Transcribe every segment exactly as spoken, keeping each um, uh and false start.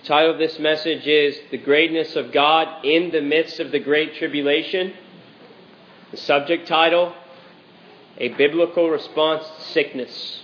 The title of this message is The Greatness of God in the Midst of the Great Tribulation. The subject title, A Biblical Response to Sickness.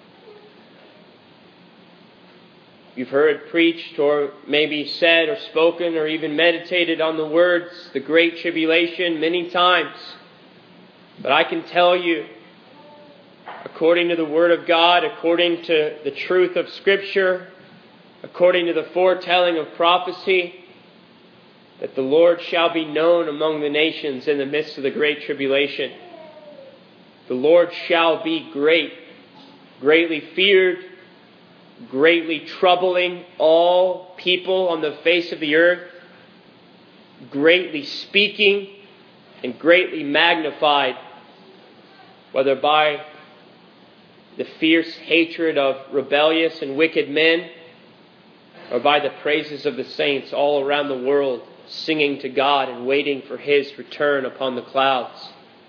You've heard preached or maybe said or spoken or even meditated on the words, the Great Tribulation, many times. But I can tell you, according to the Word of God, according to the truth of Scripture, according to the foretelling of prophecy, that the Lord shall be known among the nations in the midst of the great tribulation. The Lord shall be great, greatly feared, greatly troubling all people on the face of the earth, greatly speaking and greatly magnified, whether by the fierce hatred of rebellious and wicked men, or by the praises of the saints all around the world, singing to God and waiting for His return upon the clouds.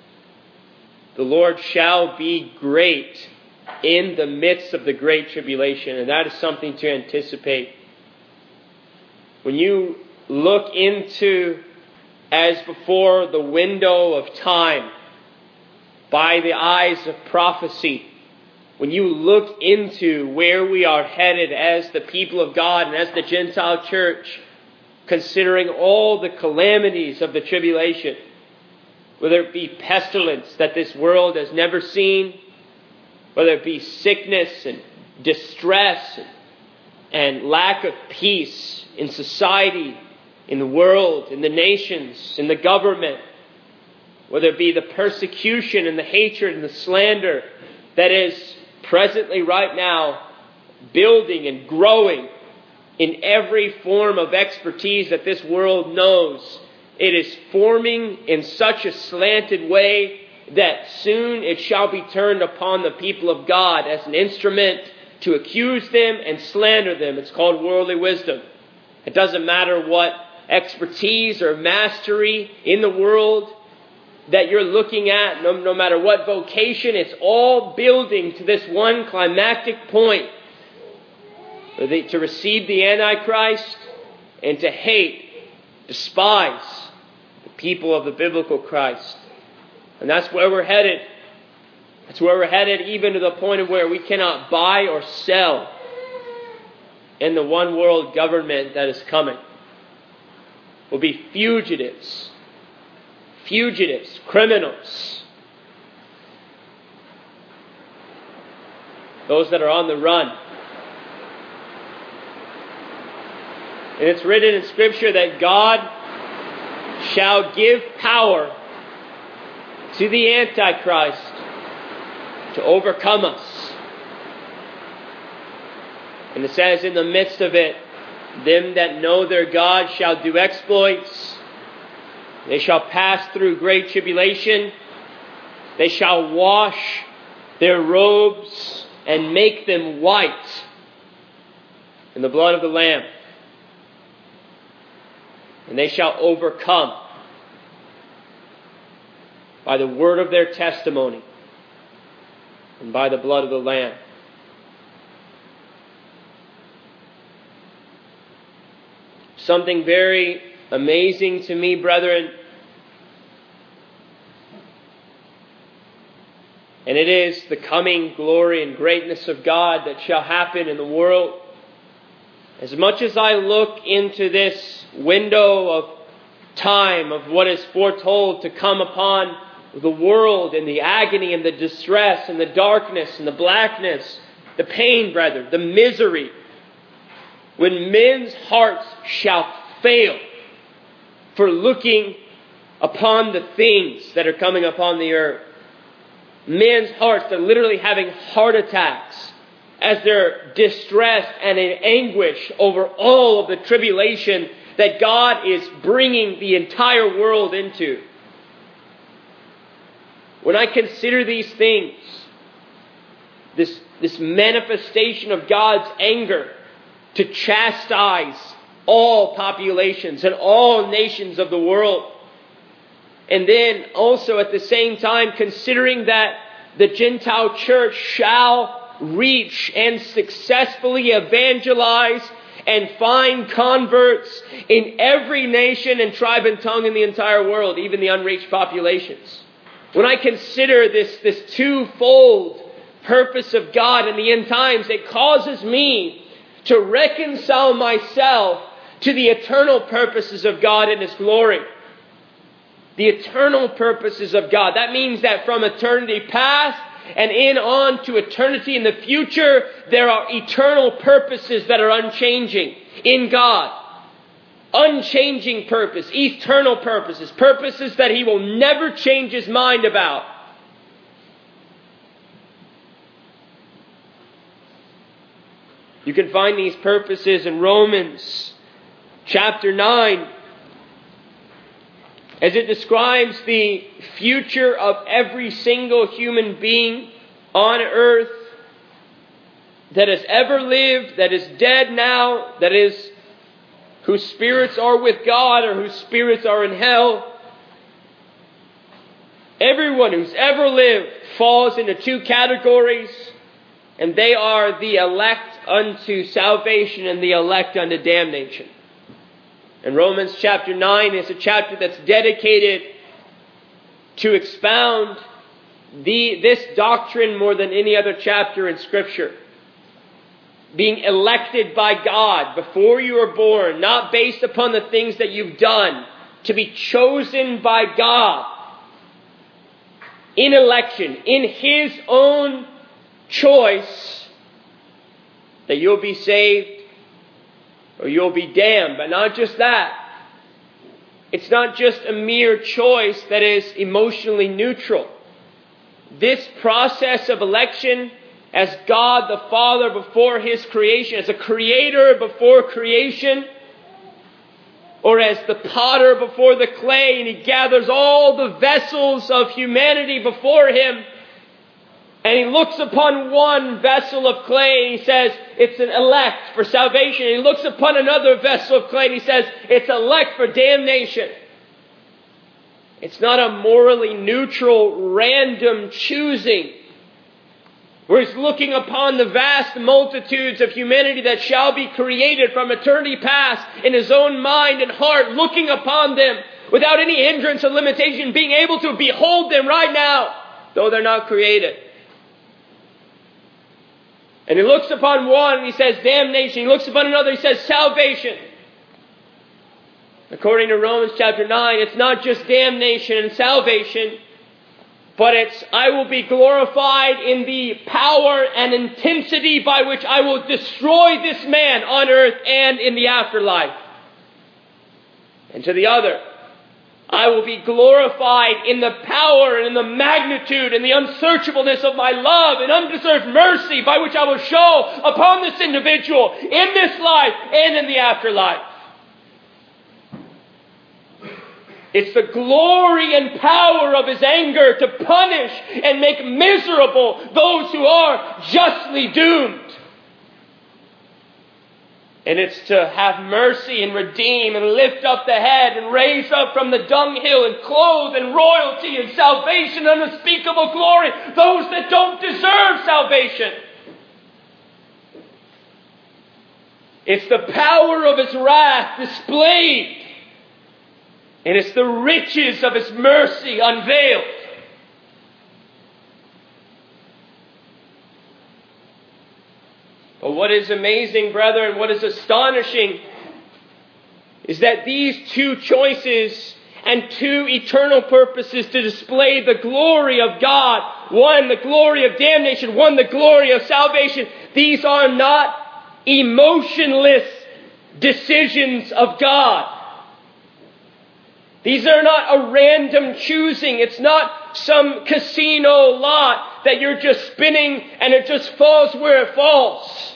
The Lord shall be great in the midst of the great tribulation, and that is something to anticipate. When you look into, as before, the window of time by the eyes of prophecy, when you look into where we are headed as the people of God and as the Gentile church, considering all the calamities of the tribulation, whether it be pestilence that this world has never seen, whether it be sickness and distress and, and lack of peace in society, in the world, in the nations, in the government, whether it be the persecution and the hatred and the slander that is presently right now building and growing in every form of expertise that this world knows. It is forming in such a slanted way that soon it shall be turned upon the people of God as an instrument to accuse them and slander them. It's called worldly wisdom. It doesn't matter what expertise or mastery in the world that you're looking at, no, no matter what vocation, it's all building to this one climactic point. To receive the Antichrist and to hate, despise the people of the biblical Christ. And that's where we're headed. That's where we're headed, even to the point of where we cannot buy or sell in the one world government that is coming. We'll be fugitives. Fugitives, criminals, those that are on the run. And it's written in Scripture that God shall give power to the Antichrist to overcome us. And it says, in the midst of it, them that know their God shall do exploits. They shall pass through great tribulation. They shall wash their robes and make them white in the blood of the Lamb. And they shall overcome by the word of their testimony and by the blood of the Lamb. Something very amazing to me, brethren, and it is the coming glory and greatness of God that shall happen in the world. As much as I look into this window of time of what is foretold to come upon the world and the agony and the distress and the darkness and the blackness, the pain, brethren, the misery, when men's hearts shall fail for looking upon the things that are coming upon the earth. Men's hearts are literally having heart attacks as they're distressed and in anguish over all of the tribulation that God is bringing the entire world into. When I consider these things, this, this manifestation of God's anger to chastise all populations and all nations of the world. And then also at the same time considering that the Gentile church shall reach and successfully evangelize and find converts in every nation and tribe and tongue in the entire world, even the unreached populations. When I consider this, this twofold purpose of God in the end times, it causes me to reconcile myself to the eternal purposes of God in His glory. The eternal purposes of God. That means that from eternity past and in on to eternity in the future, there are eternal purposes that are unchanging in God. Unchanging purpose, eternal purposes, purposes that He will never change His mind about. You can find these purposes in Romans chapter nine, as it describes the future of every single human being on earth that has ever lived, that is dead now, that is whose spirits are with God or whose spirits are in hell. Everyone who's ever lived falls into two categories, and they are the elect unto salvation and the elect unto damnation. And Romans chapter nine is a chapter that's dedicated to expound the, this doctrine more than any other chapter in Scripture. Being elected by God before you were born, not based upon the things that you've done, to be chosen by God in election, in His own choice, that you'll be saved or you'll be damned. But not just that. It's not just a mere choice that is emotionally neutral. This process of election, as God the Father before His creation, as a creator before creation, or as the potter before the clay, and He gathers all the vessels of humanity before Him, and He looks upon one vessel of clay, and He says, it's an elect for salvation. And He looks upon another vessel of clay, and He says, it's elect for damnation. It's not a morally neutral, random choosing, where He's looking upon the vast multitudes of humanity that shall be created from eternity past in His own mind and heart, looking upon them without any hindrance or limitation, being able to behold them right now, though they're not created. And He looks upon one and He says damnation. He looks upon another, He says salvation. According to Romans chapter nine, it's not just damnation and salvation, but it's, I will be glorified in the power and intensity by which I will destroy this man on earth and in the afterlife. And to the other, I will be glorified in the power and in the magnitude and the unsearchableness of my love and undeserved mercy by which I will show upon this individual in this life and in the afterlife. It's the glory and power of His anger to punish and make miserable those who are justly doomed. And it's to have mercy and redeem and lift up the head and raise up from the dunghill and clothe in royalty and salvation and unspeakable glory those that don't deserve salvation. It's the power of His wrath displayed. And it's the riches of His mercy unveiled. But what is amazing, brethren, what is astonishing, is that these two choices and two eternal purposes to display the glory of God, one the glory of damnation, one the glory of salvation, these are not emotionless decisions of God. These are not a random choosing. It's not some casino lot that you're just spinning and it just falls where it falls.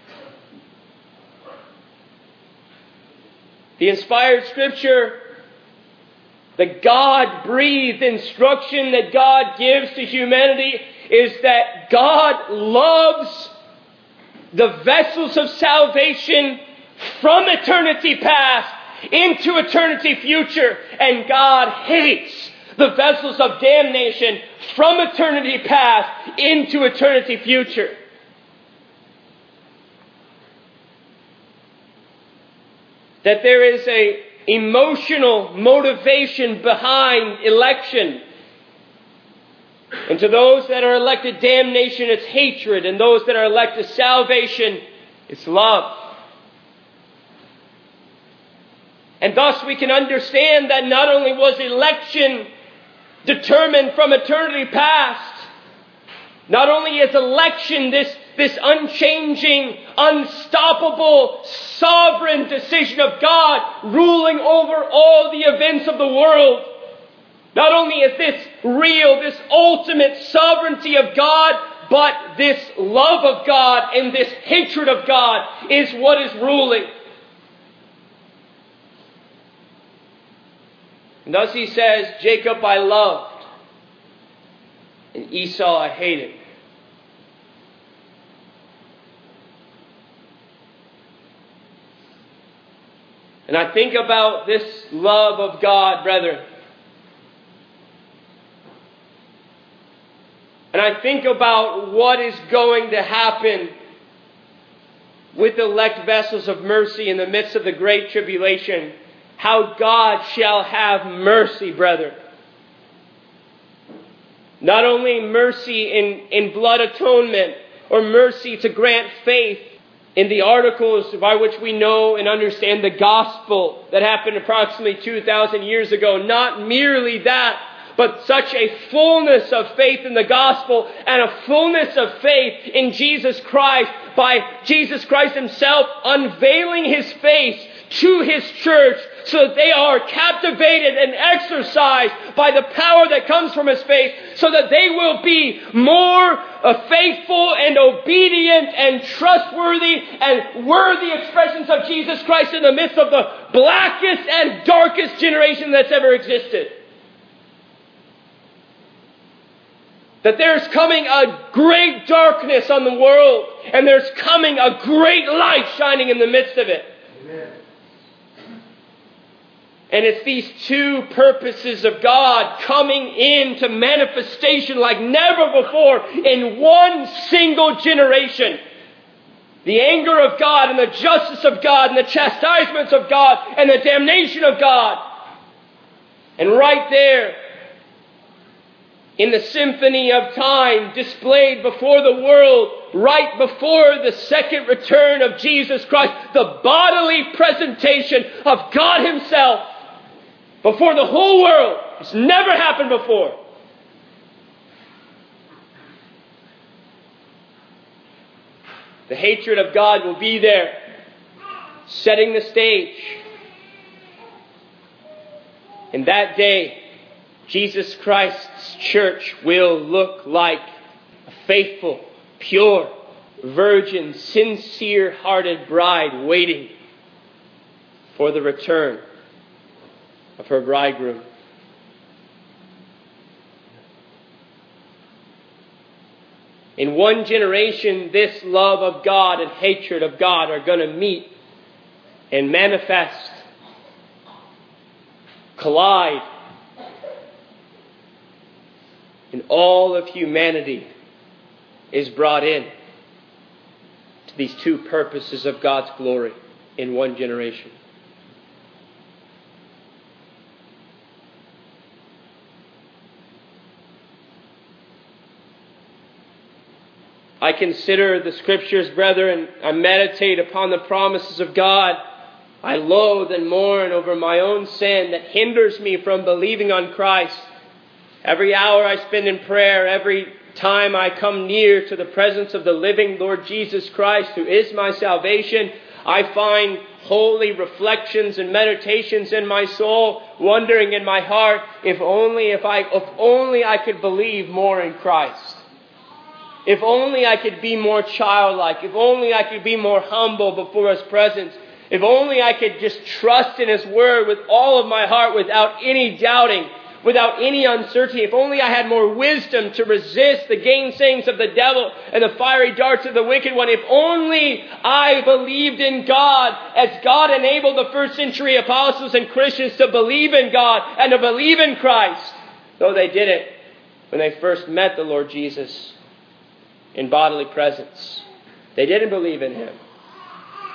The inspired Scripture, the God-breathed instruction that God gives to humanity is that God loves the vessels of salvation from eternity past into eternity future, and God hates the vessels of damnation from eternity past into eternity future. that there is a emotional motivation behind election. And to those that are elected damnation, it's hatred. And those that are elected salvation, it's love. And thus we can understand that not only was election determined from eternity past, not only is election this, this unchanging, unstoppable, sovereign decision of God ruling over all the events of the world. Not only is this real, this ultimate sovereignty of God, but this love of God and this hatred of God is what is ruling. And thus he says, Jacob I loved, and Esau I hated. And I think about this love of God, brethren. And I think about what is going to happen with elect vessels of mercy in the midst of the great tribulation. How God shall have mercy, brethren. Not only mercy in, in blood atonement, or mercy to grant faith in the articles by which we know and understand the gospel that happened approximately two thousand years ago. Not merely that, but such a fullness of faith in the gospel and a fullness of faith in Jesus Christ by Jesus Christ Himself unveiling His face to His church so that they are captivated and exercised by the power that comes from His face, so that they will be more uh, faithful and obedient and trustworthy and worthy expressions of Jesus Christ in the midst of the blackest and darkest generation that's ever existed. That there's coming a great darkness on the world, and there's coming a great light shining in the midst of it. Amen. And it's these two purposes of God coming into manifestation like never before in one single generation. The anger of God and the justice of God and the chastisements of God and the damnation of God. And right there, in the symphony of time displayed before the world, right before the second return of Jesus Christ, the bodily presentation of God Himself before the whole world. It's never happened before. The hatred of God will be there, setting the stage. In that day, Jesus Christ's church will look like a faithful, pure, virgin, sincere-hearted bride waiting for the return of her bridegroom. In one generation, this love of God and hatred of God are going to meet and manifest, collide. And all of humanity is brought in to these two purposes of God's glory in one generation. I consider the Scriptures, brethren. I meditate upon the promises of God. I loathe and mourn over my own sin that hinders me from believing on Christ. Every hour I spend in prayer, every time I come near to the presence of the living Lord Jesus Christ, who is my salvation, I find holy reflections and meditations in my soul, wondering in my heart, if only if I if only I could believe more in Christ. If only I could be more childlike. If only I could be more humble before His presence. If only I could just trust in His Word with all of my heart without any doubting, without any uncertainty. If only I had more wisdom to resist the gainsayings of the devil and the fiery darts of the wicked one. If only I believed in God as God enabled the first century apostles and Christians to believe in God and to believe in Christ. Though they did it when they first met the Lord Jesus in bodily presence. They didn't believe in Him.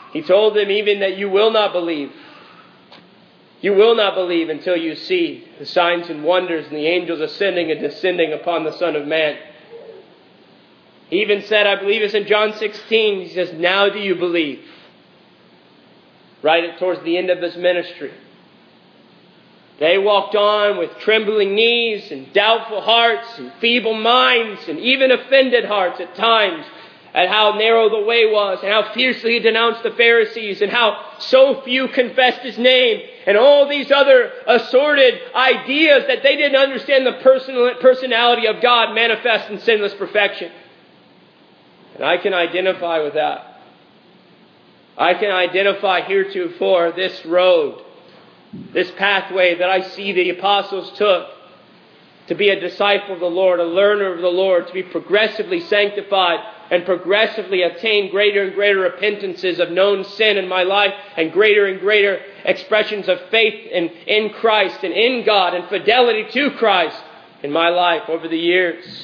He told them even that you will not believe. You will not believe until you see the signs and wonders and the angels ascending and descending upon the Son of Man. He even said, I believe it's in John sixteen, he says, now do you believe? Right towards the end of his ministry. They walked on with trembling knees and doubtful hearts and feeble minds and even offended hearts at times at how narrow the way was and how fiercely he denounced the Pharisees and how so few confessed his name and all these other assorted ideas that they didn't understand the personal personality of God manifest in sinless perfection. And I can identify with that. I can identify heretofore this road, this pathway that I see the apostles took to be a disciple of the Lord, a learner of the Lord, to be progressively sanctified and progressively obtain greater and greater repentances of known sin in my life and greater and greater expressions of faith in, in Christ and in God and fidelity to Christ in my life over the years.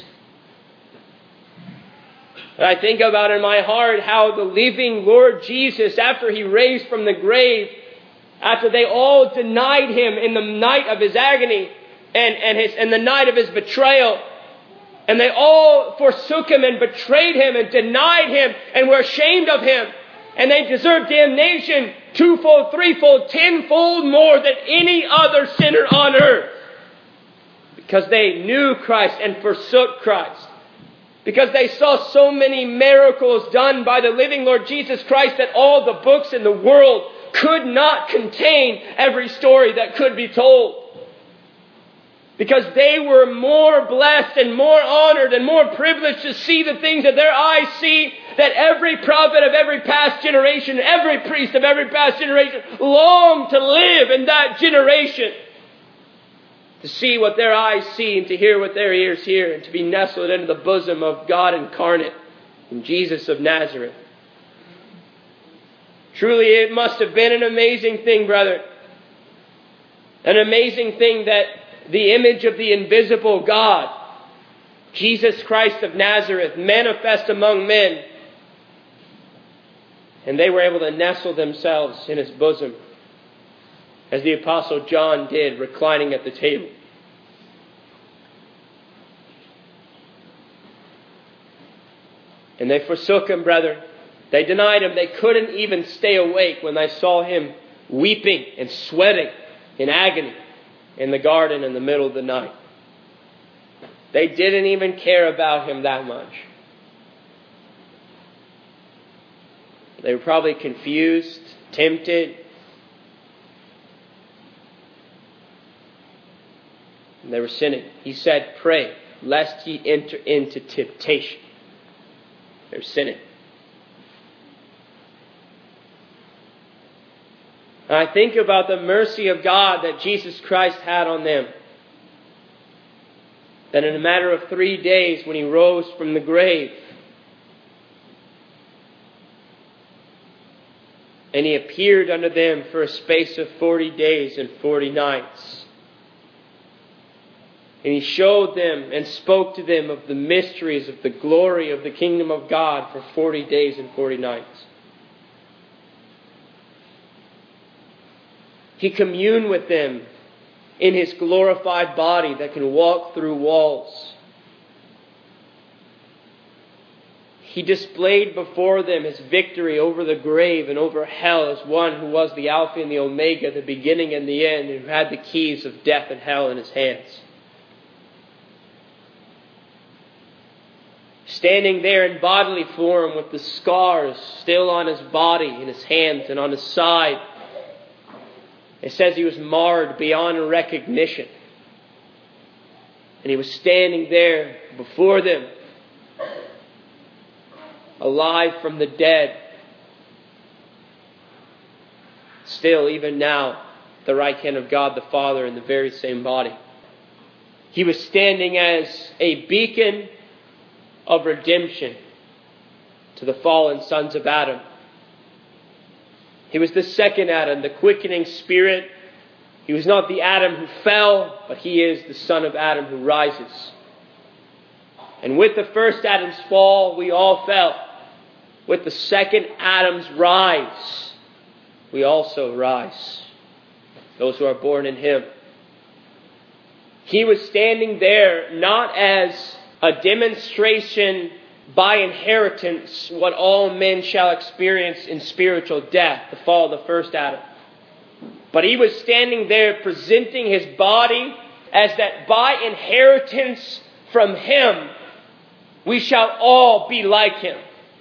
And I think about in my heart how the living Lord Jesus, after He raised from the grave, after they all denied Him in the night of His agony and, and, his, and the night of His betrayal, and they all forsook Him and betrayed Him and denied Him and were ashamed of Him, and they deserved damnation twofold, threefold, tenfold more than any other sinner on earth, because they knew Christ and forsook Christ. Because they saw so many miracles done by the living Lord Jesus Christ that all the books in the world could not contain every story that could be told. Because they were more blessed and more honored and more privileged to see the things that their eyes see, that every prophet of every past generation, every priest of every past generation longed to live in that generation. To see what their eyes see and to hear what their ears hear and to be nestled into the bosom of God incarnate in Jesus of Nazareth. Truly it must have been an amazing thing, brethren. An amazing thing that the image of the invisible God, Jesus Christ of Nazareth, manifest among men. And they were able to nestle themselves in His bosom, as the Apostle John did, reclining at the table. And they forsook Him, brethren. They denied Him. They couldn't even stay awake when they saw Him weeping and sweating in agony in the garden in the middle of the night. They didn't even care about Him that much. They were probably confused, tempted. And they were sinning. He said, pray, lest ye enter into temptation. They're sinning. And I think about the mercy of God that Jesus Christ had on them. That in a matter of three days, when He rose from the grave, and He appeared unto them for a space of forty days and forty nights. And He showed them and spoke to them of the mysteries of the glory of the kingdom of God for forty days and forty nights. He communed with them in His glorified body that can walk through walls. He displayed before them His victory over the grave and over hell as one who was the Alpha and the Omega, the beginning and the end, and who had the keys of death and hell in His hands. Standing there in bodily form with the scars still on His body, in His hands and on His side. It says He was marred beyond recognition. And He was standing there before them, alive from the dead. Still, even now, the right hand of God the Father in the very same body. He was standing as a beacon of redemption to the fallen sons of Adam. He was the second Adam, the quickening spirit. He was not the Adam who fell, but He is the Son of Adam who rises. And with the first Adam's fall, we all fell. with the second Adam's rise, we also rise. Those who are born in Him. He was standing there not as a demonstration by inheritance what all men shall experience in spiritual death, the fall of the first Adam. But He was standing there presenting His body as that by inheritance from Him, we shall all be like Him.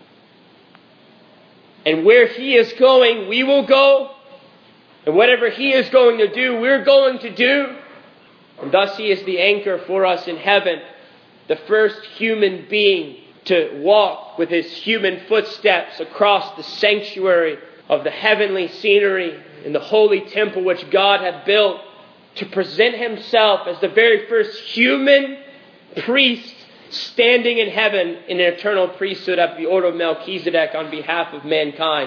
And where He is going, we will go. And whatever He is going to do, we're going to do. And thus He is the anchor for us in heaven. The first human being to walk with His human footsteps across the sanctuary of the heavenly scenery in the holy temple which God had built, to present Himself as the very first human priest standing in heaven in an eternal priesthood after the order of Melchizedek on behalf of mankind.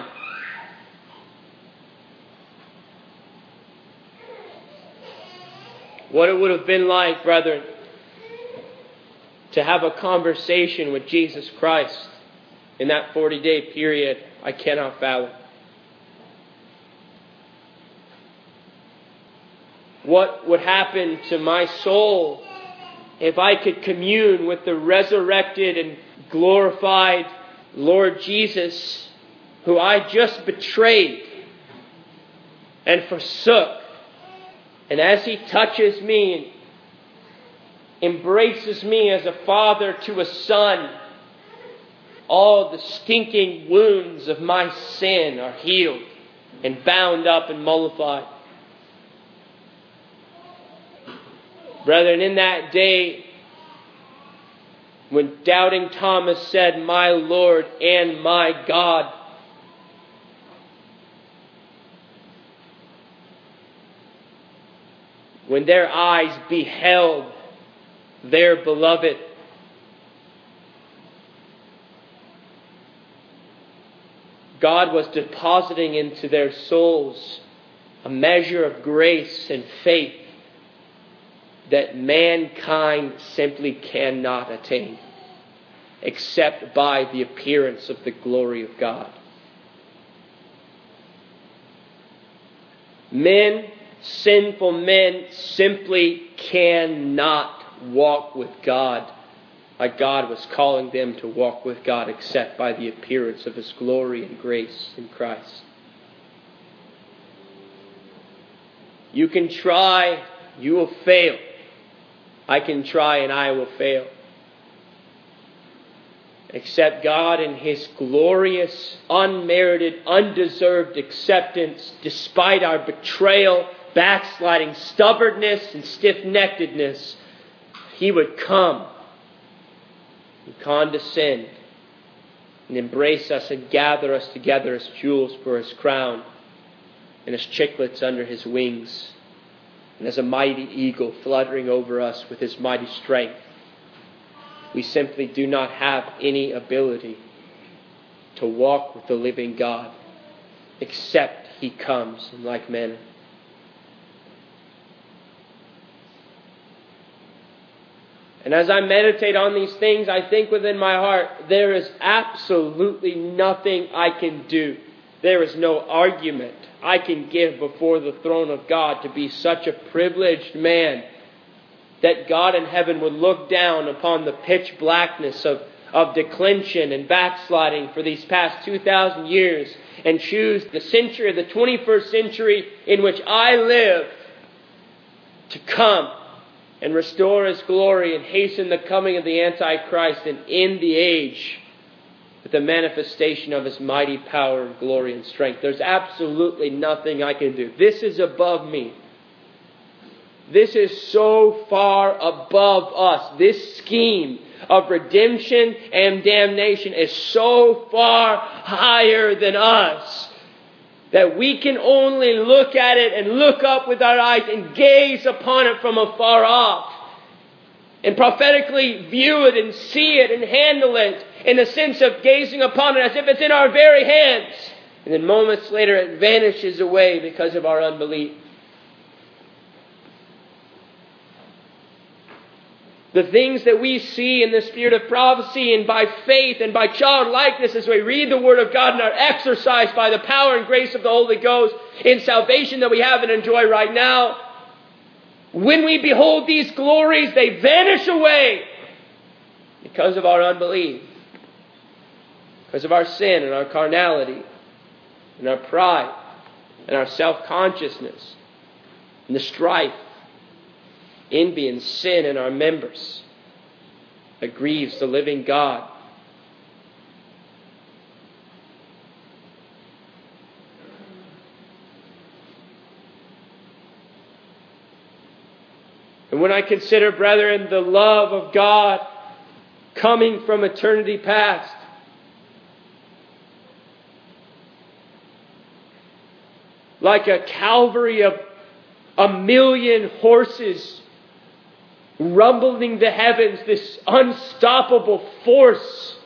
What it would have been like, brethren, to have a conversation with Jesus Christ in that forty-day period, I cannot fathom. What would happen to my soul if I could commune with the resurrected and glorified Lord Jesus, who I just betrayed and forsook? And as He touches me and embraces me as a father to a son, all the stinking wounds of my sin are healed and bound up and mollified. Brethren, in that day, when doubting Thomas said, "My Lord and my God," when their eyes beheld their beloved, God was depositing into their souls a measure of grace and faith that mankind simply cannot attain except by the appearance of the glory of God. Men, sinful men, simply cannot walk with God like God was calling them to walk with God, except by the appearance of His glory and grace in Christ. You can try, you will fail. I can try and I will fail. Except God in His glorious, unmerited, undeserved acceptance, despite our betrayal, backsliding, stubbornness, and stiff-neckedness, He would come and condescend and embrace us and gather us together as jewels for His crown and as chicklets under His wings, and as a mighty eagle fluttering over us with His mighty strength. We simply do not have any ability to walk with the living God except He comes in like manner. And as I meditate on these things, I think within my heart, there is absolutely nothing I can do. There is no argument I can give before the throne of God to be such a privileged man that God in heaven would look down upon the pitch blackness of, of declension and backsliding for these past two thousand years and choose the century, the twenty-first century in which I live, to come and restore His glory and hasten the coming of the Antichrist, and end the age with the manifestation of His mighty power and glory and strength. There's absolutely nothing I can do. This is above me. This is so far above us. This scheme of redemption and damnation is so far higher than us that we can only look at it and look up with our eyes and gaze upon it from afar off and prophetically view it and see it and handle it in the sense of gazing upon it as if it's in our very hands. And then moments later it vanishes away because of our unbelief. The things that we see in the spirit of prophecy and by faith and by childlikeness as we read the Word of God and are exercised by the power and grace of the Holy Ghost in salvation that we have and enjoy right now. When we behold these glories, they vanish away because of our unbelief, because of our sin and our carnality and our pride and our self-consciousness and the strife, envy and sin in our members that grieves the living God. And when I consider, brethren, the love of God coming from eternity past, like a cavalry of a million horses rumbling the heavens, this unstoppable force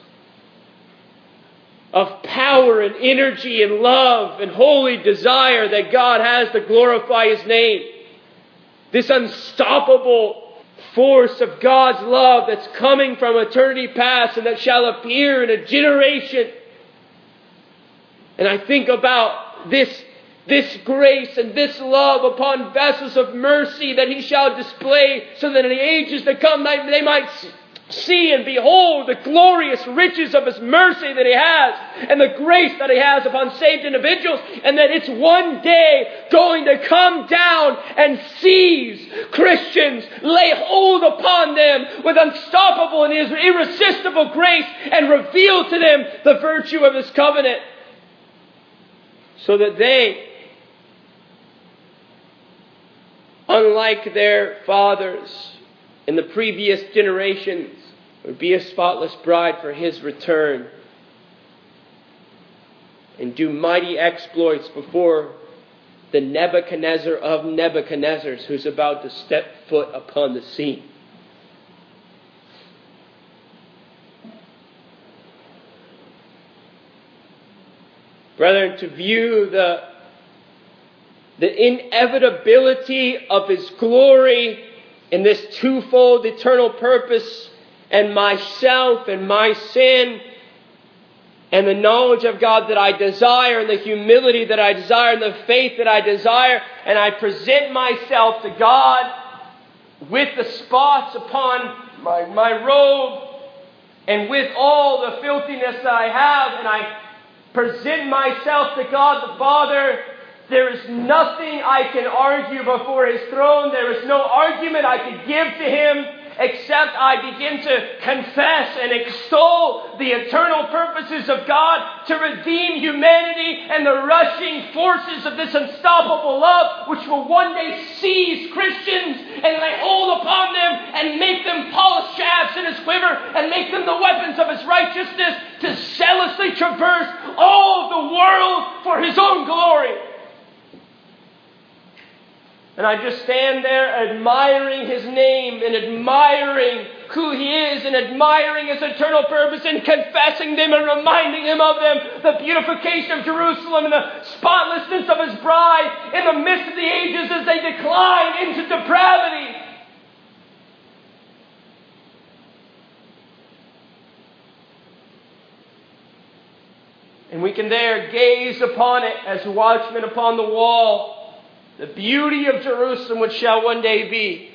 of power and energy and love and holy desire that God has to glorify His name. This unstoppable force of God's love that's coming from eternity past and that shall appear in a generation. And I think about this This grace and this love upon vessels of mercy that He shall display, so that in the ages to come they might see and behold the glorious riches of His mercy that He has and the grace that He has upon saved individuals, and that it's one day going to come down and seize Christians, lay hold upon them with unstoppable and irresistible grace, and reveal to them the virtue of His covenant, so that they, unlike their fathers in the previous generations, would be a spotless bride for His return and do mighty exploits before the Nebuchadnezzar of Nebuchadnezzars, who's about to step foot upon the scene. Brethren, to view the The inevitability of His glory in this twofold eternal purpose, and myself and my sin, and the knowledge of God that I desire, and the humility that I desire, and the faith that I desire, and I present myself to God with the spots upon my, my robe, and with all the filthiness that I have, and I present myself to God the Father. There is nothing I can argue before His throne. There is no argument I can give to Him, except I begin to confess and extol the eternal purposes of God to redeem humanity and the rushing forces of this unstoppable love, which will one day seize Christians and lay hold upon them and make them polished shafts in His quiver and make them the weapons of His righteousness to zealously traverse all the world for His own glory. And I just stand there admiring His name and admiring who He is and admiring His eternal purpose and confessing them and reminding Him of them, the beautification of Jerusalem and the spotlessness of His bride in the midst of the ages as they decline into depravity. And we can there gaze upon it as watchmen upon the wall, the beauty of Jerusalem which shall one day be.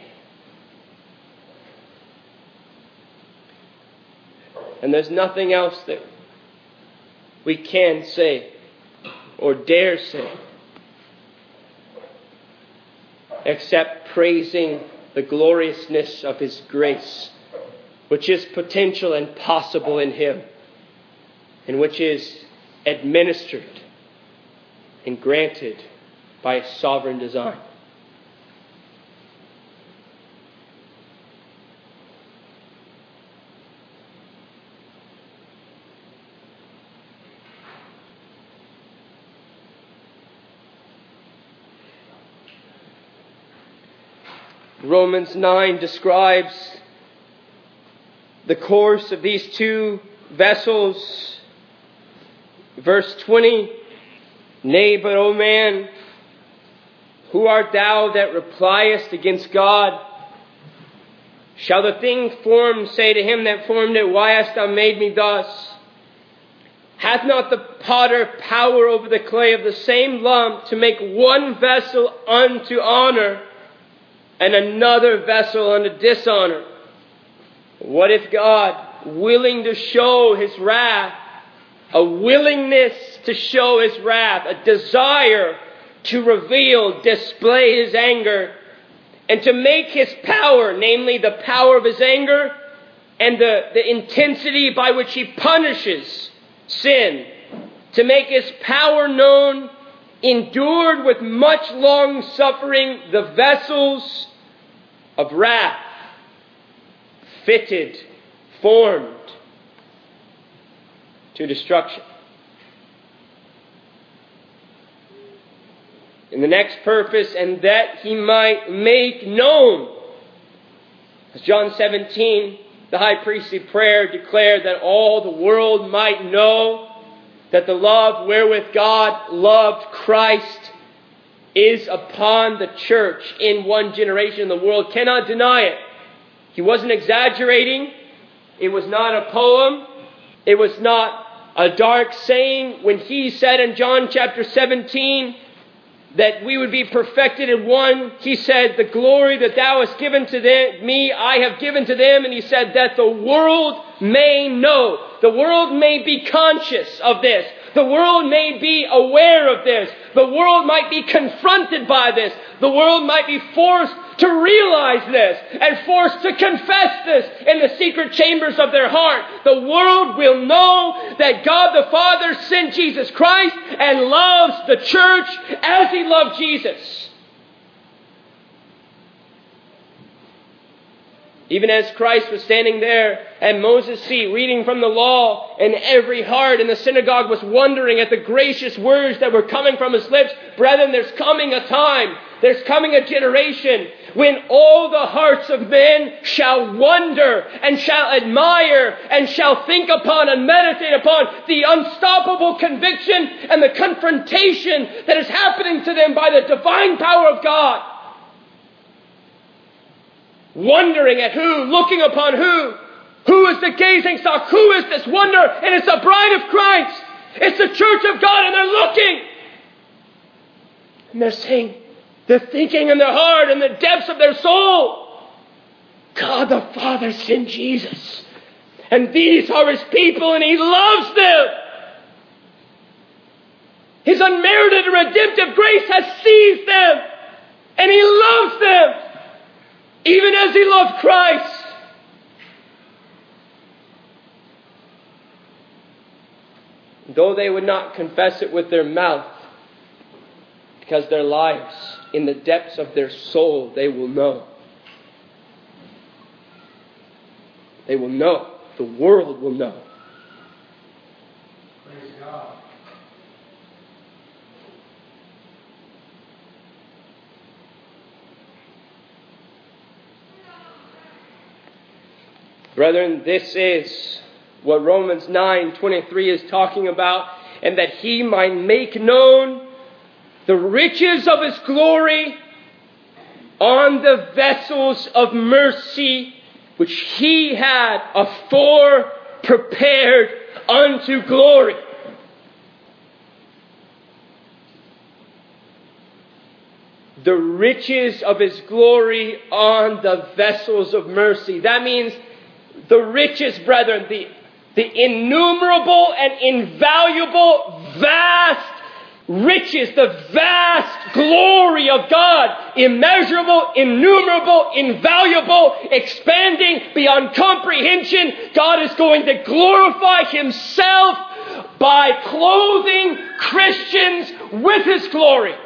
And there's nothing else that we can say or dare say except praising the gloriousness of His grace, which is potential and possible in Him, and which is administered and granted by His sovereign design. Romans nine describes the course of these two vessels. Verse twenty, Nay, but, O man, who art thou that repliest against God? Shall the thing formed say to him that formed it, Why hast thou made me thus? Hath not the potter power over the clay of the same lump to make one vessel unto honor and another vessel unto dishonor? What if God, willing to show his wrath, a willingness to show his wrath, a desire to reveal, display his anger, and to make his power, namely the power of his anger and the, the intensity by which he punishes sin, to make his power known, endured with much long suffering the vessels of wrath, fitted, formed to destruction. In the next purpose, and that he might make known, as John seventeen, the high priestly prayer declared, that all the world might know that the love wherewith God loved Christ is upon the church in one generation. The world cannot deny it. He wasn't exaggerating. It was not a poem. It was not a dark saying when he said in John chapter seventeen that we would be perfected in one. He said, the glory that thou hast given to them, me, I have given to them. And he said that the world may know. The world may be conscious of this. The world may be aware of this. The world might be confronted by this. The world might be forced to realize this and forced to confess this in the secret chambers of their heart. The world will know that God the Father sent Jesus Christ and loves the church as he loved Jesus. Even as Christ was standing there at Moses' seat reading from the law, and every heart in the synagogue was wondering at the gracious words that were coming from his lips. Brethren, there's coming a time, there's coming a generation when all the hearts of men shall wonder and shall admire and shall think upon and meditate upon the unstoppable conviction and the confrontation that is happening to them by the divine power of God. Wondering at who, looking upon who. Who is the gazing stock? Who is this wonder? And it's the bride of Christ. It's the church of God, and they're looking. And they're saying, they're thinking in their heart, in the depths of their soul, God the Father sent Jesus. And these are his people, and he loves them. His unmerited redemptive grace has seized them. And he loves them. Even as he loved Christ. Though they would not confess it with their mouth, because their lives, in the depths of their soul, they will know. They will know. The world will know. Praise God. Brethren, this is what Romans nine twenty-three is talking about, and that he might make known the riches of his glory on the vessels of mercy which he had afore prepared unto glory. The riches of his glory on the vessels of mercy. That means the riches, brethren, the, the innumerable and invaluable, vast riches, the vast glory of God, immeasurable, innumerable, invaluable, expanding beyond comprehension. God is going to glorify himself by clothing Christians with his glory.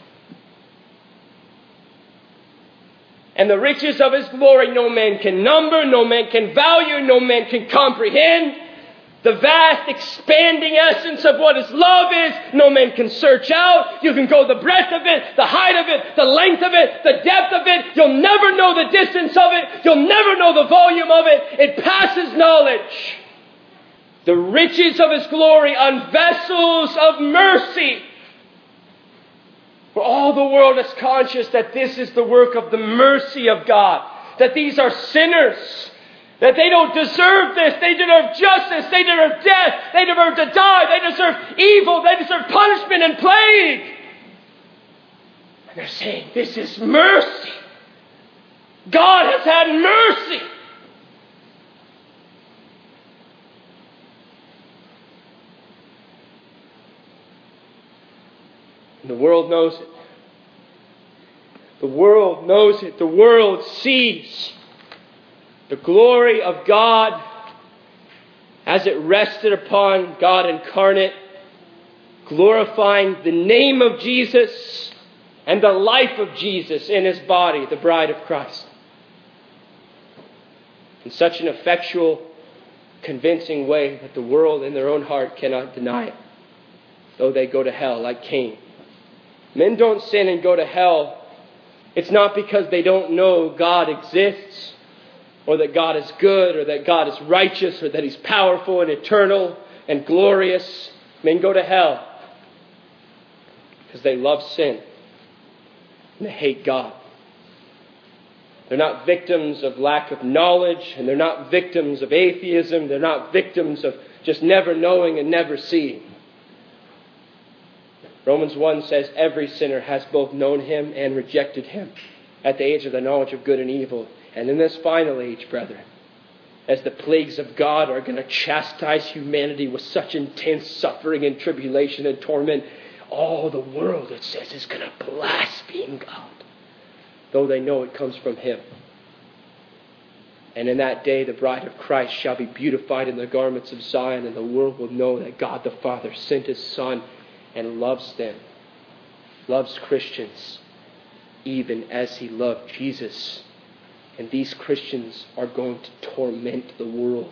And the riches of his glory no man can number, no man can value, no man can comprehend. The vast expanding essence of what his love is, no man can search out. You can go the breadth of it, the height of it, the length of it, the depth of it. You'll never know the distance of it. You'll never know the volume of it. It passes knowledge. The riches of his glory on vessels of mercy. For all the world is conscious that this is the work of the mercy of God. that these are sinners, that they don't deserve this, they deserve justice, they deserve death, they deserve to die, they deserve evil, they deserve punishment and plague. And they're saying, this is mercy. God has had mercy. And the world knows it. The world knows it. The world sees the glory of God as it rested upon God incarnate, glorifying the name of Jesus and the life of Jesus in His body, the bride of Christ. In such an effectual, convincing way that the world in their own heart cannot deny it, though they go to hell like Cain. Men don't sin and go to hell. It's not because they don't know God exists, or that God is good, or that God is righteous, or that He's powerful and eternal and glorious. Men go to hell because they love sin and they hate God. They're not victims of lack of knowledge, and they're not victims of atheism. They're not victims of just never knowing and never seeing. Romans one says every sinner has both known Him and rejected Him at the age of the knowledge of good and evil. And in this final age, brethren, as the plagues of God are going to chastise humanity with such intense suffering and tribulation and torment, all the world, it says, is going to blaspheme God, though they know it comes from Him. And in that day, the bride of Christ shall be beautified in the garments of Zion, and the world will know that God the Father sent His Son and loves them, loves Christians, even as He loved Jesus. And these Christians are going to torment the world.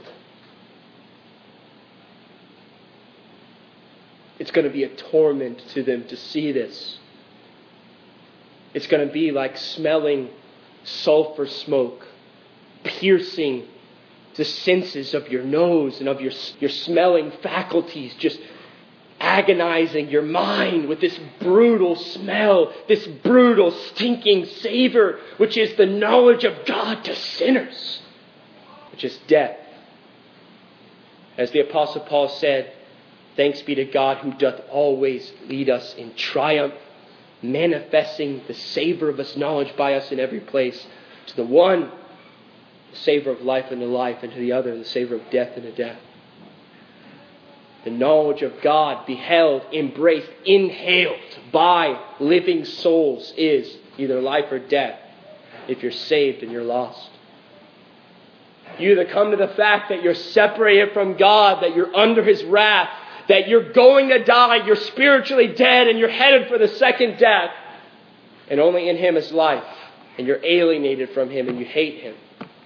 It's going to be a torment to them to see this. It's going to be like smelling sulfur smoke, piercing the senses of your nose and of your, your smelling faculties, just agonizing your mind with this brutal smell, this brutal stinking savor, which is the knowledge of God to sinners, which is death. As the Apostle Paul said, thanks be to God who doth always lead us in triumph, manifesting the savor of His knowledge by us in every place. To the one, the savor of life unto life, and to the other, the savor of death unto death. The knowledge of God beheld, embraced, inhaled by living souls is either life or death if you're saved and you're lost. You either come to the fact that you're separated from God, that you're under His wrath, that you're going to die, you're spiritually dead, and you're headed for the second death, and only in Him is life, and you're alienated from Him and you hate Him.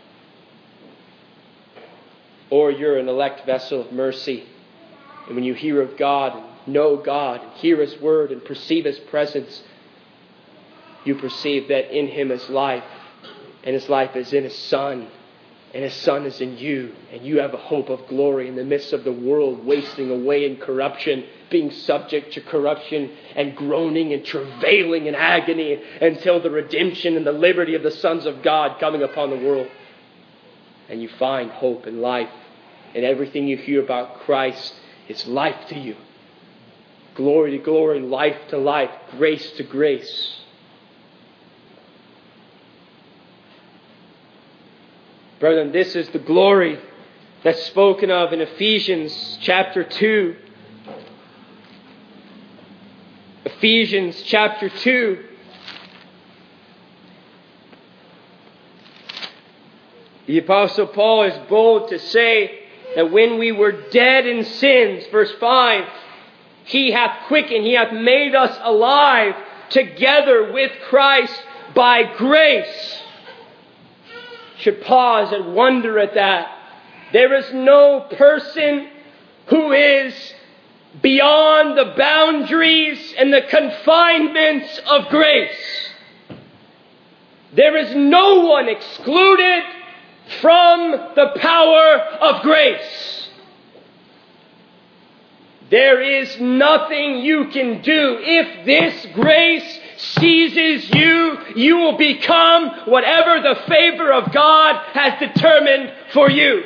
Or you're an elect vessel of mercy. And when you hear of God and know God and hear His word and perceive His presence, you perceive that in Him is life, and His life is in His Son, and His Son is in you, and you have a hope of glory in the midst of the world wasting away in corruption, being subject to corruption and groaning and travailing in agony until the redemption and the liberty of the sons of God coming upon the world. And you find hope and life, and everything you hear about Christ is life to you. Glory to glory, life to life, grace to grace. Brethren, this is the glory that's spoken of in Ephesians chapter two. Ephesians chapter two. The Apostle Paul is bold to say that when we were dead in sins, verse five, He hath quickened, He hath made us alive together with Christ by grace. Should pause and wonder at that. There is no person who is beyond the boundaries and the confinements of grace. There is no one excluded from the power of grace. There is nothing you can do. If this grace seizes you, you will become whatever the favor of God has determined for you.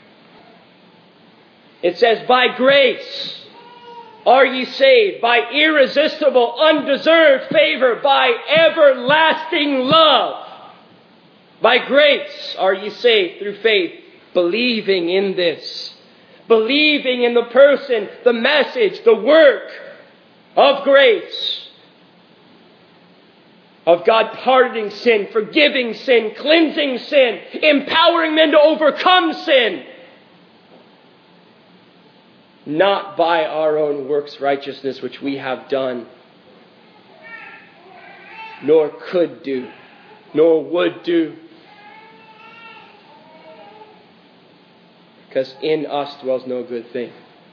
It says, by grace are ye saved, by irresistible, undeserved favor, by everlasting love. By grace are ye saved through faith, believing in this. Believing in the person, the message, the work of grace. Of God pardoning sin, forgiving sin, cleansing sin, empowering men to overcome sin. Not by our own works righteousness which we have done, nor could do, nor would do. Because in us dwells no good thing.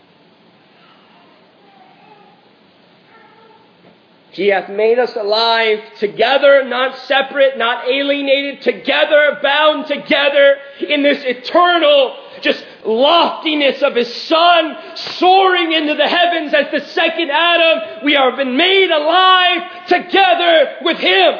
He hath made us alive together, not separate, not alienated, together, bound together in this eternal just loftiness of His Son, soaring into the heavens as the second Adam. We have been made alive together with Him.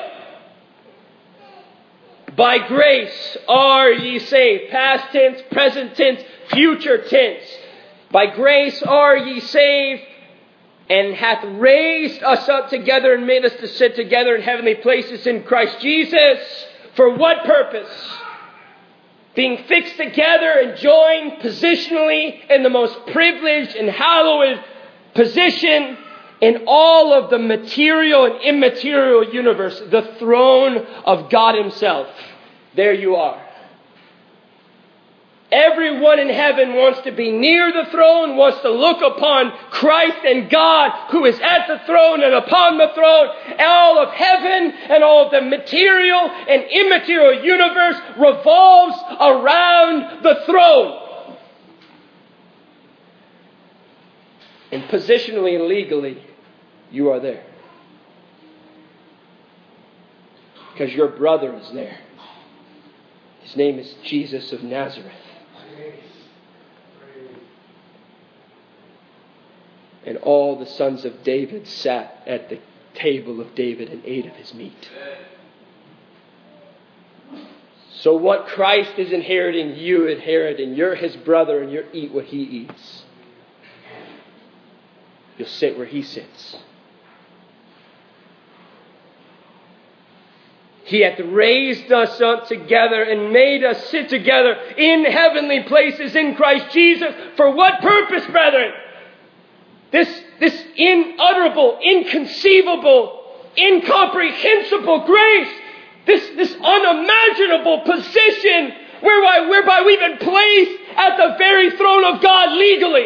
By grace are ye saved. Past tense, present tense, future tense. By grace are ye saved, and hath raised us up together and made us to sit together in heavenly places in Christ Jesus. For what purpose? Being fixed together and joined positionally in the most privileged and hallowed position in all of the material and immaterial universe, the throne of God Himself. There you are. Everyone in heaven wants to be near the throne, wants to look upon Christ and God who is at the throne and upon the throne. All of heaven and all of the material and immaterial universe revolves around the throne. And positionally and legally, you are there. Because your brother is there. His name is Jesus of Nazareth. And all the sons of David sat at the table of David and ate of his meat. So what Christ is inheriting, you inherit, and you're His brother, and you eat what He eats. You'll sit where He sits. He hath raised us up together and made us sit together in heavenly places in Christ Jesus. For what purpose, brethren? This, this inutterable, inconceivable, incomprehensible grace, this, this unimaginable position whereby, whereby we've been placed at the very throne of God legally.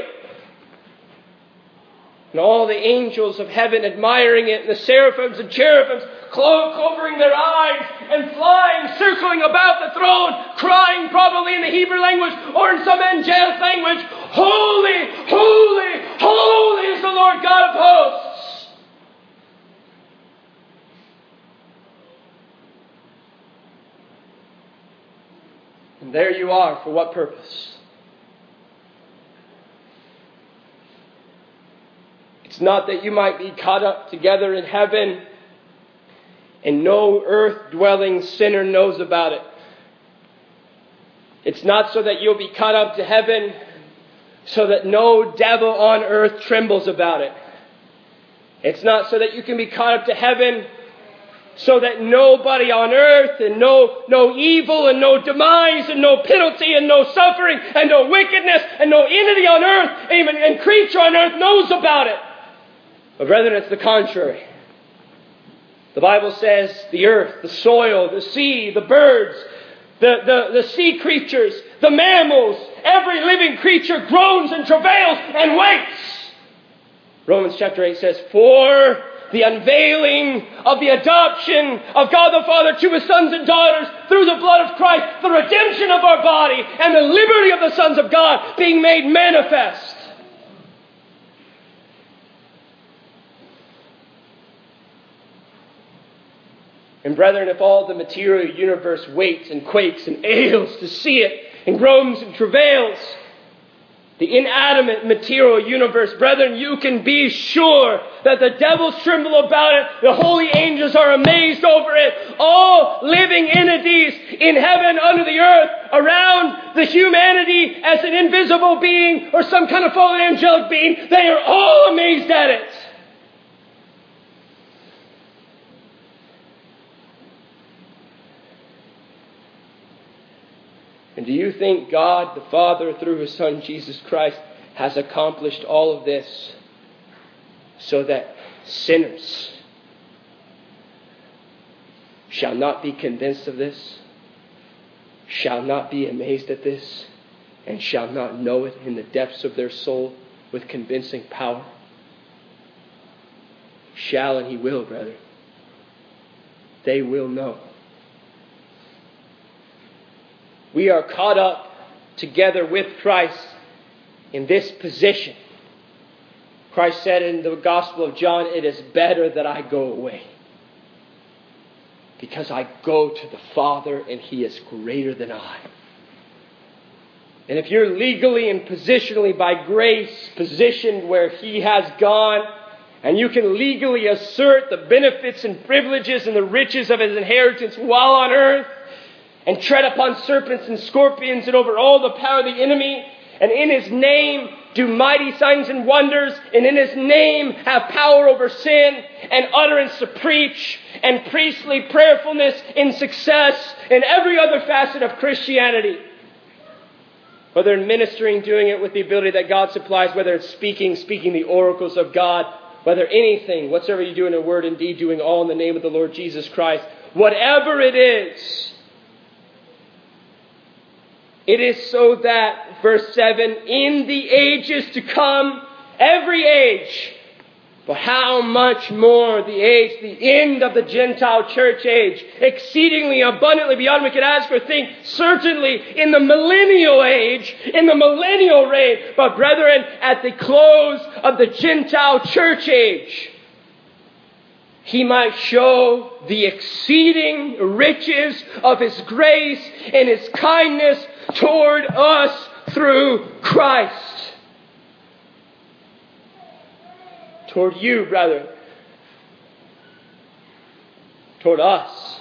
And all the angels of heaven admiring it, and the seraphims and cherubims covering their eyes and flying, circling about the throne, crying probably in the Hebrew language or in some angelic language, holy, holy, holy is the Lord God of hosts. And there you are. For what purpose? It's not that you might be caught up together in heaven and no earth-dwelling sinner knows about it. It's not so that you'll be caught up to heaven so that no devil on earth trembles about it. It's not so that you can be caught up to heaven so that nobody on earth and no, no evil and no demise and no penalty and no suffering and no wickedness and no entity on earth, even and creature on earth knows about it. But brethren, it's the contrary. The Bible says the earth, the soil, the sea, the birds, the, the, the sea creatures, the mammals, every living creature groans and travails and waits. Romans chapter eight says, for the unveiling of the adoption of God the Father to His sons and daughters through the blood of Christ, the redemption of our body, and the liberty of the sons of God being made manifest. And brethren, if all the material universe waits and quakes and ails to see it, and groans and travails, the inanimate material universe, brethren, you can be sure that the devils tremble about it, the holy angels are amazed over it. All living entities in heaven, under the earth, around the humanity as an invisible being or some kind of fallen angelic being, they are all amazed at it. And do you think God the Father, through His Son Jesus Christ, has accomplished all of this so that sinners shall not be convinced of this, shall not be amazed at this, and shall not know it in the depths of their soul with convincing power? Shall and He will, brethren. They will know. We are caught up together with Christ in this position. Christ said in the Gospel of John, "It is better that I go away, because I go to the Father and He is greater than I." And if you're legally and positionally by grace positioned where He has gone, and you can legally assert the benefits and privileges and the riches of His inheritance while on earth, and tread upon serpents and scorpions and over all the power of the enemy, and in His name do mighty signs and wonders, and in His name have power over sin, and utterance to preach, and priestly prayerfulness in success, and every other facet of Christianity. Whether in ministering, doing it with the ability that God supplies, whether it's speaking, speaking the oracles of God, whether anything, whatsoever you do in a word and deed, doing all in the name of the Lord Jesus Christ, whatever it is, it is so that, verse seven, in the ages to come, every age, but how much more the age, the end of the Gentile church age, exceedingly abundantly beyond we could ask or think, certainly in the millennial age, in the millennial reign, but brethren, at the close of the Gentile church age, He might show the exceeding riches of His grace and His kindness toward us through Christ. Toward you, brother. Toward us.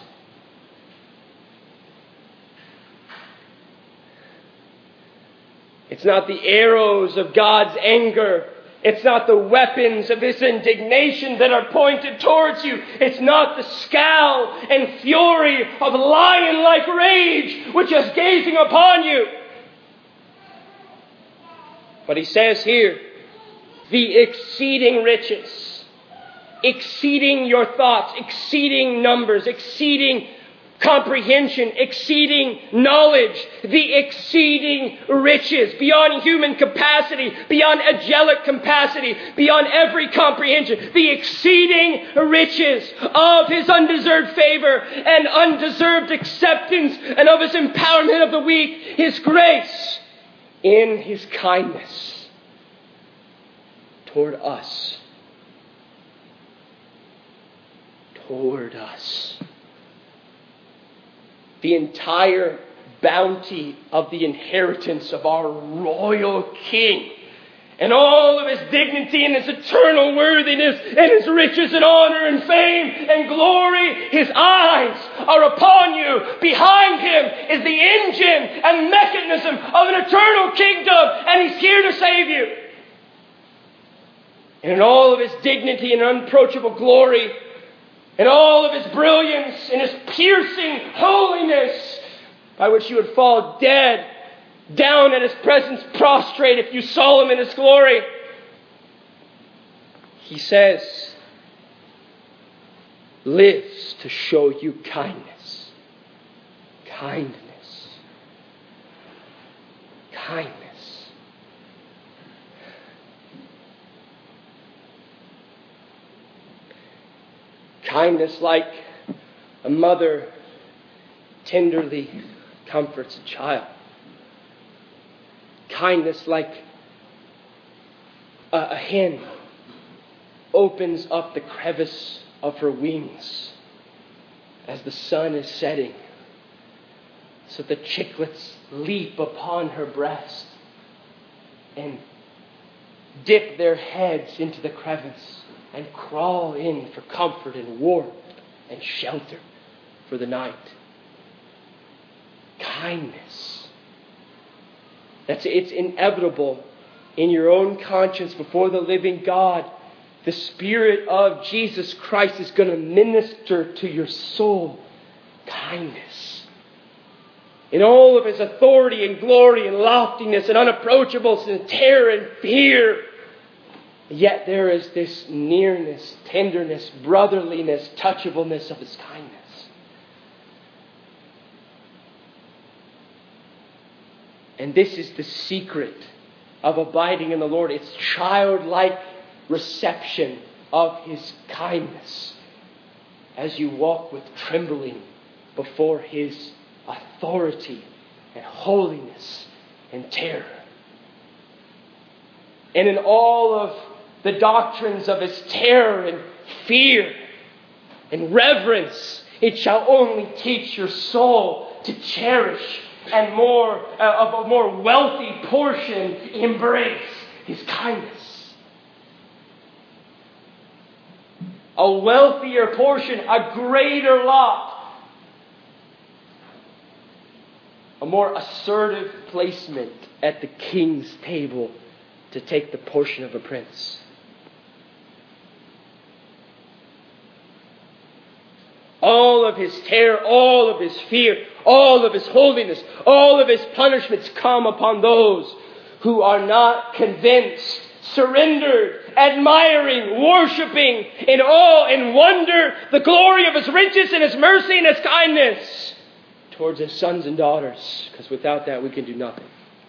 It's not the arrows of God's anger. It's not the weapons of His indignation that are pointed towards you. It's not the scowl and fury of lion-like rage which is gazing upon you. But He says here, the exceeding riches, exceeding your thoughts, exceeding numbers, exceeding comprehension, exceeding knowledge, the exceeding riches, beyond human capacity, beyond angelic capacity, beyond every comprehension, the exceeding riches of His undeserved favor and undeserved acceptance, and of His empowerment of the weak, His grace in His kindness toward us. Toward us. The entire bounty of the inheritance of our royal King, and all of His dignity and His eternal worthiness and His riches and honor and fame and glory. His eyes are upon you. Behind Him is the engine and mechanism of an eternal kingdom, and He's here to save you. And in all of His dignity and unapproachable glory, and all of His brilliance and His piercing holiness, by which you would fall dead down at His presence, prostrate if you saw Him in His glory, He says, lives to show you kindness. Kindness. Kindness. Kindness like a mother tenderly comforts a child. Kindness like a, a hen opens up the crevice of her wings as the sun is setting, so the chicklets leap upon her breast and dip their heads into the crevice and crawl in for comfort and warmth and shelter for the night. Kindness. That's it's inevitable in your own conscience before the living God. The Spirit of Jesus Christ is going to minister to your soul kindness. In all of His authority and glory and loftiness and unapproachableness and terror and fear. Yet there is this nearness, tenderness, brotherliness, touchableness of His kindness. And this is the secret of abiding in the Lord. It's childlike reception of His kindness as you walk with trembling before His authority and holiness and terror. And in all of the doctrines of His terror and fear and reverence, it shall only teach your soul to cherish and more uh, of a more wealthy portion embrace His kindness. A wealthier portion, a greater lot, a more assertive placement at the king's table to take the portion of a prince. All of His terror, all of His fear, all of His holiness, all of His punishments come upon those who are not convinced, surrendered, admiring, worshipping, in awe and wonder, the glory of His riches and His mercy and His kindness towards His sons and daughters. Because without that we can do nothing.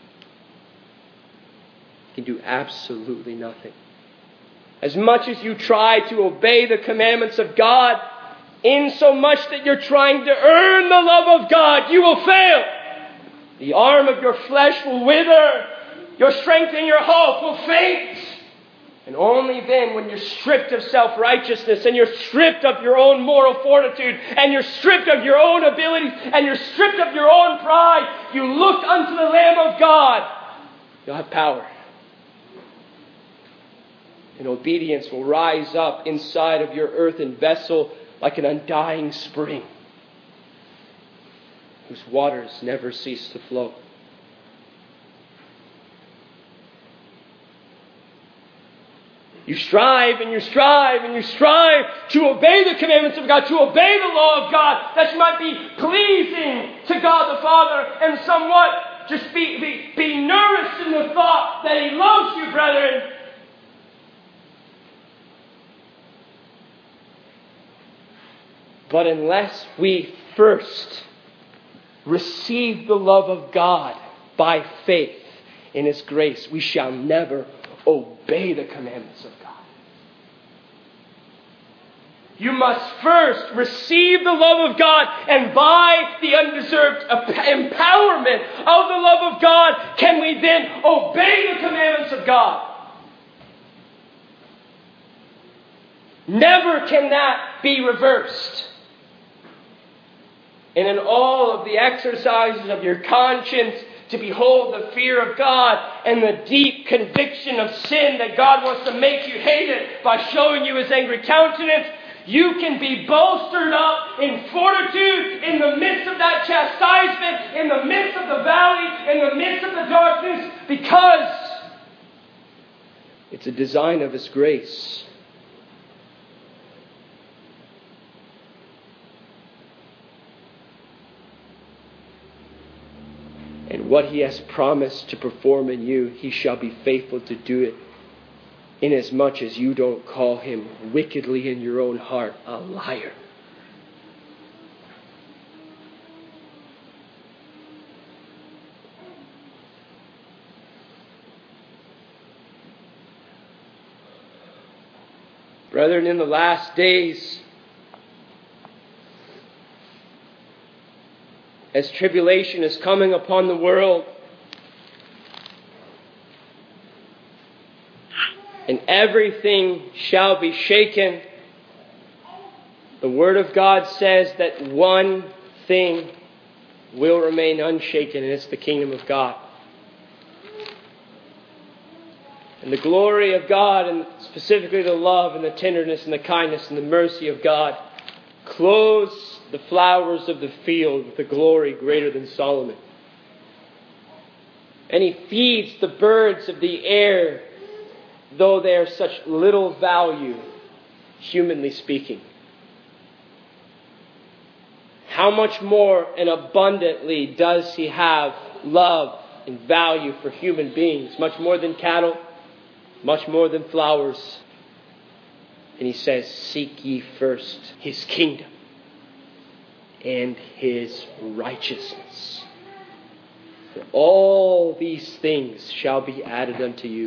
We can do absolutely nothing. As much as you try to obey the commandments of God, in so much that you're trying to earn the love of God, you will fail. The arm of your flesh will wither. Your strength and your hope will faint. And only then, when you're stripped of self-righteousness and you're stripped of your own moral fortitude and you're stripped of your own abilities and you're stripped of your own pride, you look unto the Lamb of God, you'll have power. And obedience will rise up inside of your earthen vessel like an undying spring whose waters never cease to flow. You strive and you strive and you strive to obey the commandments of God, to obey the law of God, that you might be pleasing to God the Father and somewhat just be, be, be nourished in the thought that He loves you, brethren. But unless we first receive the love of God by faith in His grace, we shall never obey the commandments of God. You must first receive the love of God, and by the undeserved empowerment of the love of God can we then obey the commandments of God. Never can that be reversed. And in all of the exercises of your conscience, to behold the fear of God and the deep conviction of sin that God wants to make you hate it by showing you His angry countenance, you can be bolstered up in fortitude in the midst of that chastisement, in the midst of the valley, in the midst of the darkness, because it's a design of His grace. And what He has promised to perform in you, He shall be faithful to do it, inasmuch as you don't call Him wickedly in your own heart a liar. Brethren, in the last days, as tribulation is coming upon the world, and everything shall be shaken, the Word of God says that one thing will remain unshaken, and it's the kingdom of God. And the glory of God, and specifically the love and the tenderness and the kindness and the mercy of God, clothes the flowers of the field with a glory greater than Solomon. And He feeds the birds of the air, though they are such little value, humanly speaking. How much more and abundantly does He have love and value for human beings? Much more than cattle, much more than flowers. And He says, seek ye first His kingdom and His righteousness. For all these things shall be added unto you.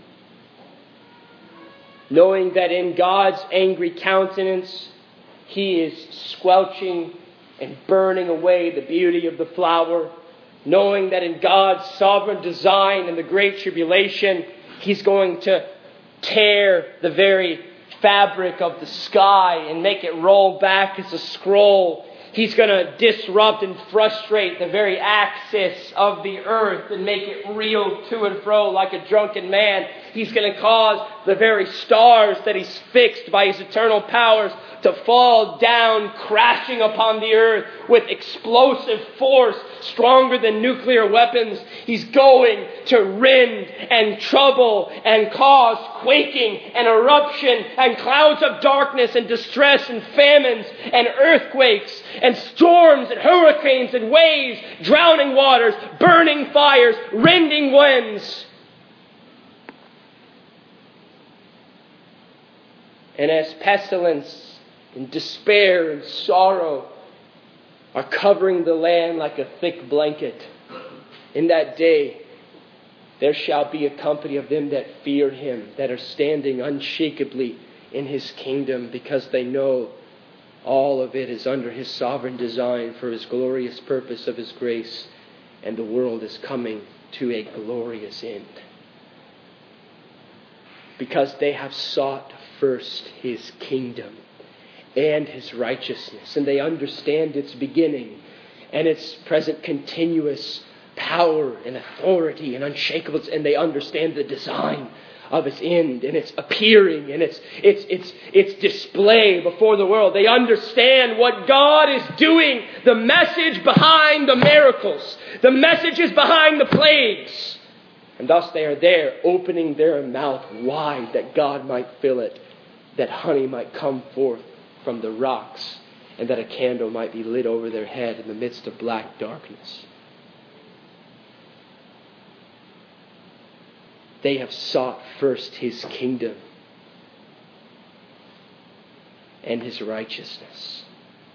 Knowing that in God's angry countenance, He is squelching and burning away the beauty of the flower. Knowing that in God's sovereign design in the great tribulation, He's going to tear the very fabric of the sky and make it roll back as a scroll. He's going to disrupt and frustrate the very axis of the earth and make it reel to and fro like a drunken man. He's going to cause the very stars that He's fixed by His eternal powers to fall down, crashing upon the earth with explosive force stronger than nuclear weapons. He's going to rend and trouble and cause quaking and eruption and clouds of darkness and distress and famines and earthquakes and storms and hurricanes and waves, drowning waters, burning fires, rending winds. And as pestilence and despair and sorrow are covering the land like a thick blanket, in that day there shall be a company of them that fear Him, that are standing unshakably in His kingdom, because they know all of it is under His sovereign design for His glorious purpose of His grace, and the world is coming to a glorious end. Because they have sought first His kingdom and His righteousness, and they understand its beginning and its present continuous power and authority and unshakables, and they understand the design of its end and its appearing and its its its its display before the world. They understand what God is doing, the message behind the miracles, the messages behind the plagues. And thus they are there opening their mouth wide that God might fill it, that honey might come forth from the rocks, and that a candle might be lit over their head in the midst of black darkness. They have sought first His kingdom and His righteousness.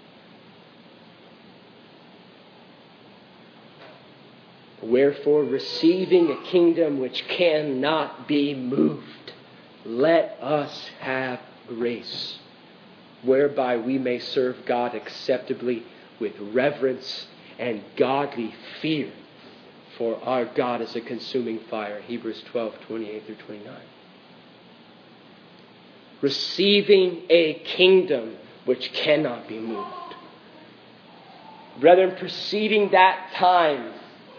Wherefore, receiving a kingdom which cannot be moved, let us have grace, whereby we may serve God acceptably with reverence and godly fear. For our God is a consuming fire. Hebrews twelve, twenty-eight through twenty-nine. Receiving a kingdom which cannot be moved. Brethren, preceding that time,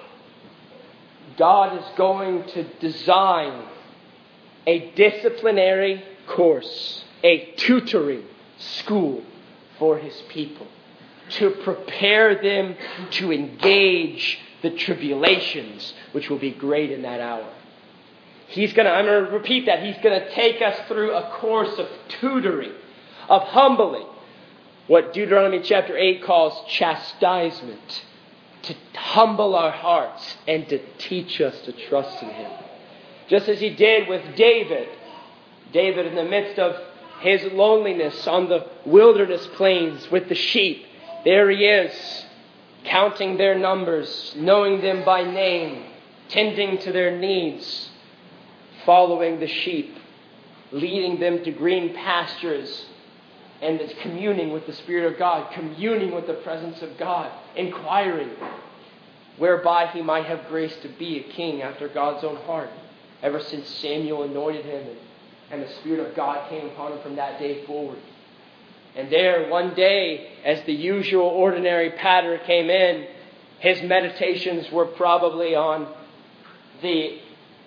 God is going to design a disciplinary course, a tutoring school for His people, to prepare them to engage the tribulations which will be great in that hour. He's going to, I'm going to repeat that, He's going to take us through a course of tutoring, of humbling, what Deuteronomy chapter eight calls chastisement, to humble our hearts and to teach us to trust in Him. Just as He did with David. David, in the midst of his loneliness on the wilderness plains with the sheep, there he is, counting their numbers, knowing them by name, tending to their needs, following the sheep, leading them to green pastures, and communing with the Spirit of God, communing with the presence of God, inquiring, whereby he might have grace to be a king after God's own heart, ever since Samuel anointed him and, and the Spirit of God came upon him from that day forward. And there, one day, as the usual ordinary patter came in, his meditations were probably on the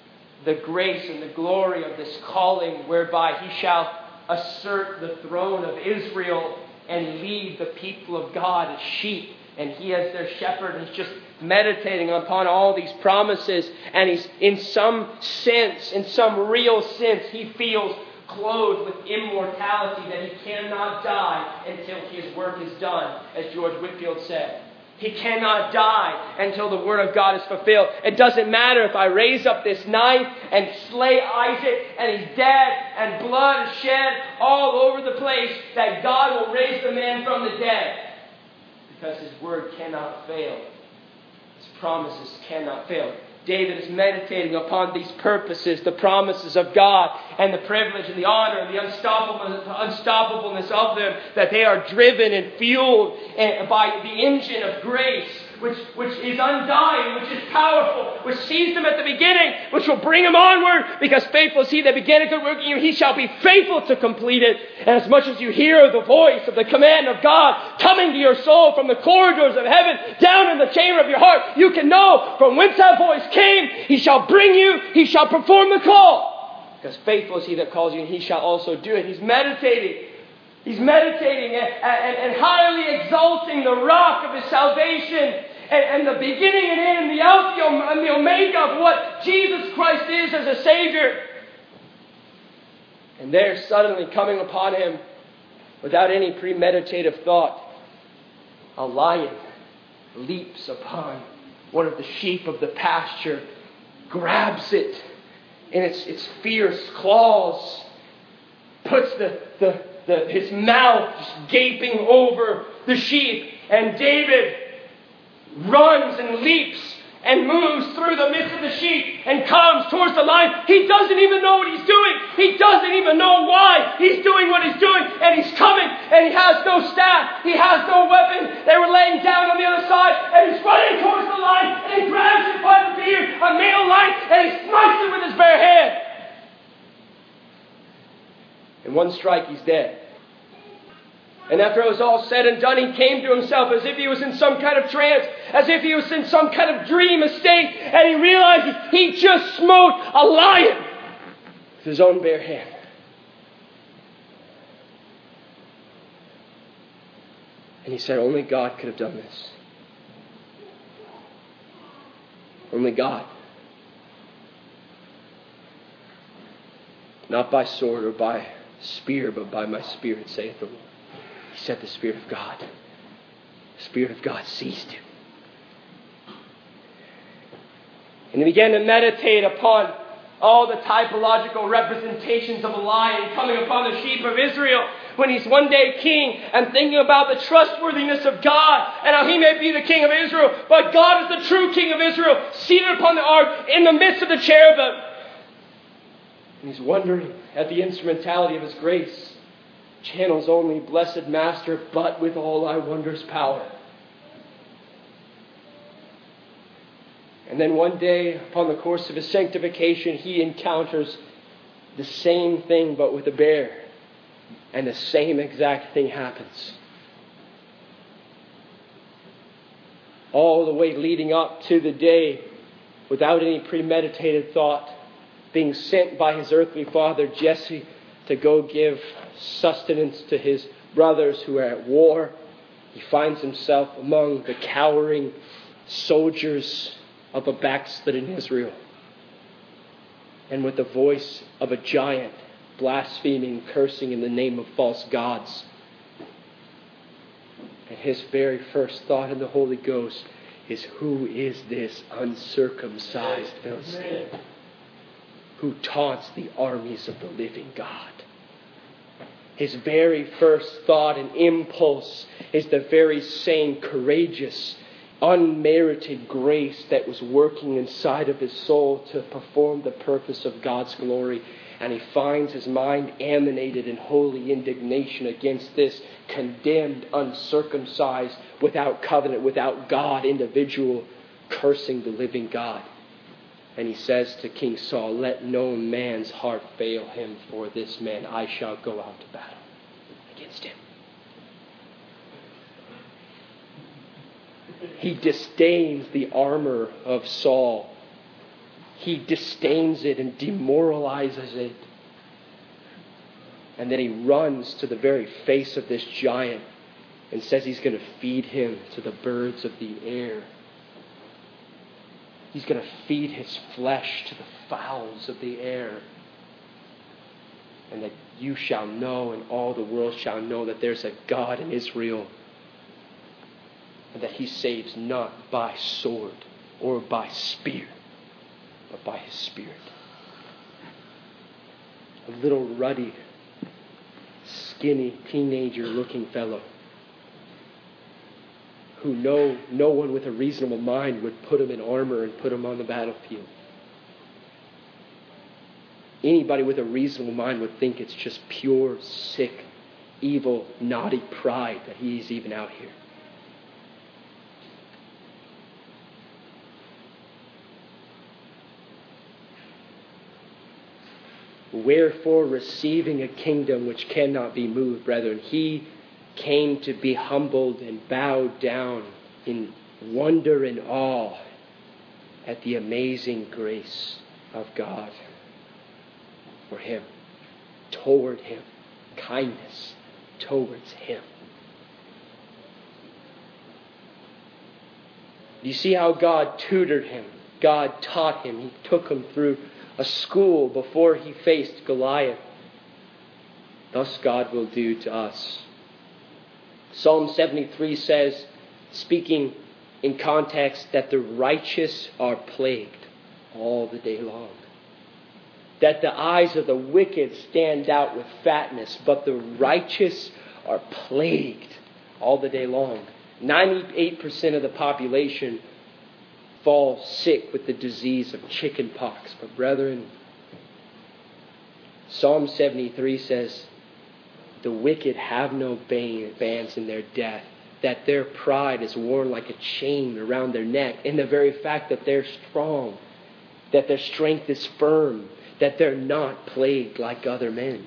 the grace and the glory of this calling whereby he shall assert the throne of Israel and lead the people of God as sheep. And he as their shepherd is just meditating upon all these promises. And he's in some sense, in some real sense, he feels clothed with immortality, that he cannot die until his work is done, as George Whitefield said. He cannot die until the word of God is fulfilled. It doesn't matter if I raise up this knife and slay Isaac and he's dead and blood is shed all over the place, that God will raise the man from the dead. Because his word cannot fail. His promises cannot fail. David is meditating upon these purposes, the promises of God, and the privilege and the honor and the unstoppableness of them, that they are driven and fueled by the engine of grace, which, which is undying, which is powerful, which sees them at the beginning, which will bring them onward, because faithful is he that began a good work in you, he shall be faithful to complete it. And as much as you hear the voice of the command of God coming to your soul from the corridors of heaven, down in the chamber of your heart, you can know from whence that voice came, he shall bring you, he shall perform the call. Because faithful is he that calls you, and he shall also do it. He's meditating. He's meditating and, and, and highly exalting the rock of his salvation, and, and the beginning and end, the Alpha and the Omega of what Jesus Christ is as a Savior. And there suddenly coming upon him, without any premeditative thought, a lion leaps upon one of the sheep of the pasture, grabs it in its, its fierce claws, puts the, the, the, his mouth just gaping over the sheep, and David runs and leaps and moves through the midst of the sheep and comes towards the lion. He doesn't even know what he's doing. He doesn't even know why he's doing what he's doing. And he's coming, and he has no staff. He has no weapon. They were laying down on the other side, and he's running towards the lion, and he grabs it by the beard, a male lion, and he smites it with his bare hand. In one strike, he's dead. And after it was all said and done, he came to himself as if he was in some kind of trance, as if he was in some kind of dream state, and he realizes he just smote a lion with his own bare hand. And he said, only God could have done this. Only God. Not by sword or by spear, but by my Spirit, saith the Lord. He said the Spirit of God. The Spirit of God seized him. And he began to meditate upon all the typological representations of a lion coming upon the sheep of Israel when he's one day king, and thinking about the trustworthiness of God and how he may be the king of Israel, but God is the true king of Israel, seated upon the ark in the midst of the cherubim. And he's wondering at the instrumentality of his grace. Channels only, blessed Master, but with all thy wondrous power. And then one day, upon the course of his sanctification, he encounters the same thing, but with a bear. And the same exact thing happens. All the way leading up to the day, without any premeditated thought, being sent by his earthly father, Jesse, to go give sustenance to his brothers who are at war. He finds himself among the cowering soldiers of a backslidden Israel. And with the voice of a giant, blaspheming, cursing in the name of false gods. And his very first thought in the Holy Ghost is, who is this uncircumcised Philistine who taunts the armies of the living God? His very first thought and impulse is the very same courageous, unmerited grace that was working inside of his soul to perform the purpose of God's glory. And he finds his mind animated in holy indignation against this condemned, uncircumcised, without covenant, without God individual, cursing the living God. And he says to King Saul, let no man's heart fail him, for this man I shall go out to battle against him. He disdains the armor of Saul. he disdains it and demoralizes it. And then he runs to the very face of this giant and says he's going to feed him to the birds of the air. He's going to feed his flesh to the fowls of the air. And that you shall know and all the world shall know that there's a God in Israel. And that he saves not by sword or by spear, but by his Spirit. A little ruddy, skinny, teenager-looking fellow who no, no one with a reasonable mind would put him in armor and put him on the battlefield. Anybody with a reasonable mind would think it's just pure, sick, evil, naughty pride that he's even out here. Wherefore, receiving a kingdom which cannot be moved, brethren, he came to be humbled and bowed down in wonder and awe at the amazing grace of God for him, toward him, kindness towards him. You see how God tutored him, God taught him, he took him through a school before he faced Goliath. Thus God will do to us. Psalm seventy-three says, speaking in context, that the righteous are plagued all the day long. That the eyes of the wicked stand out with fatness, but the righteous are plagued all the day long. ninety-eight percent of the population fall sick with the disease of chicken pox. But brethren, Psalm seventy-three says, the wicked have no bands in their death, that their pride is worn like a chain around their neck, in the very fact that they're strong, that their strength is firm, that they're not plagued like other men.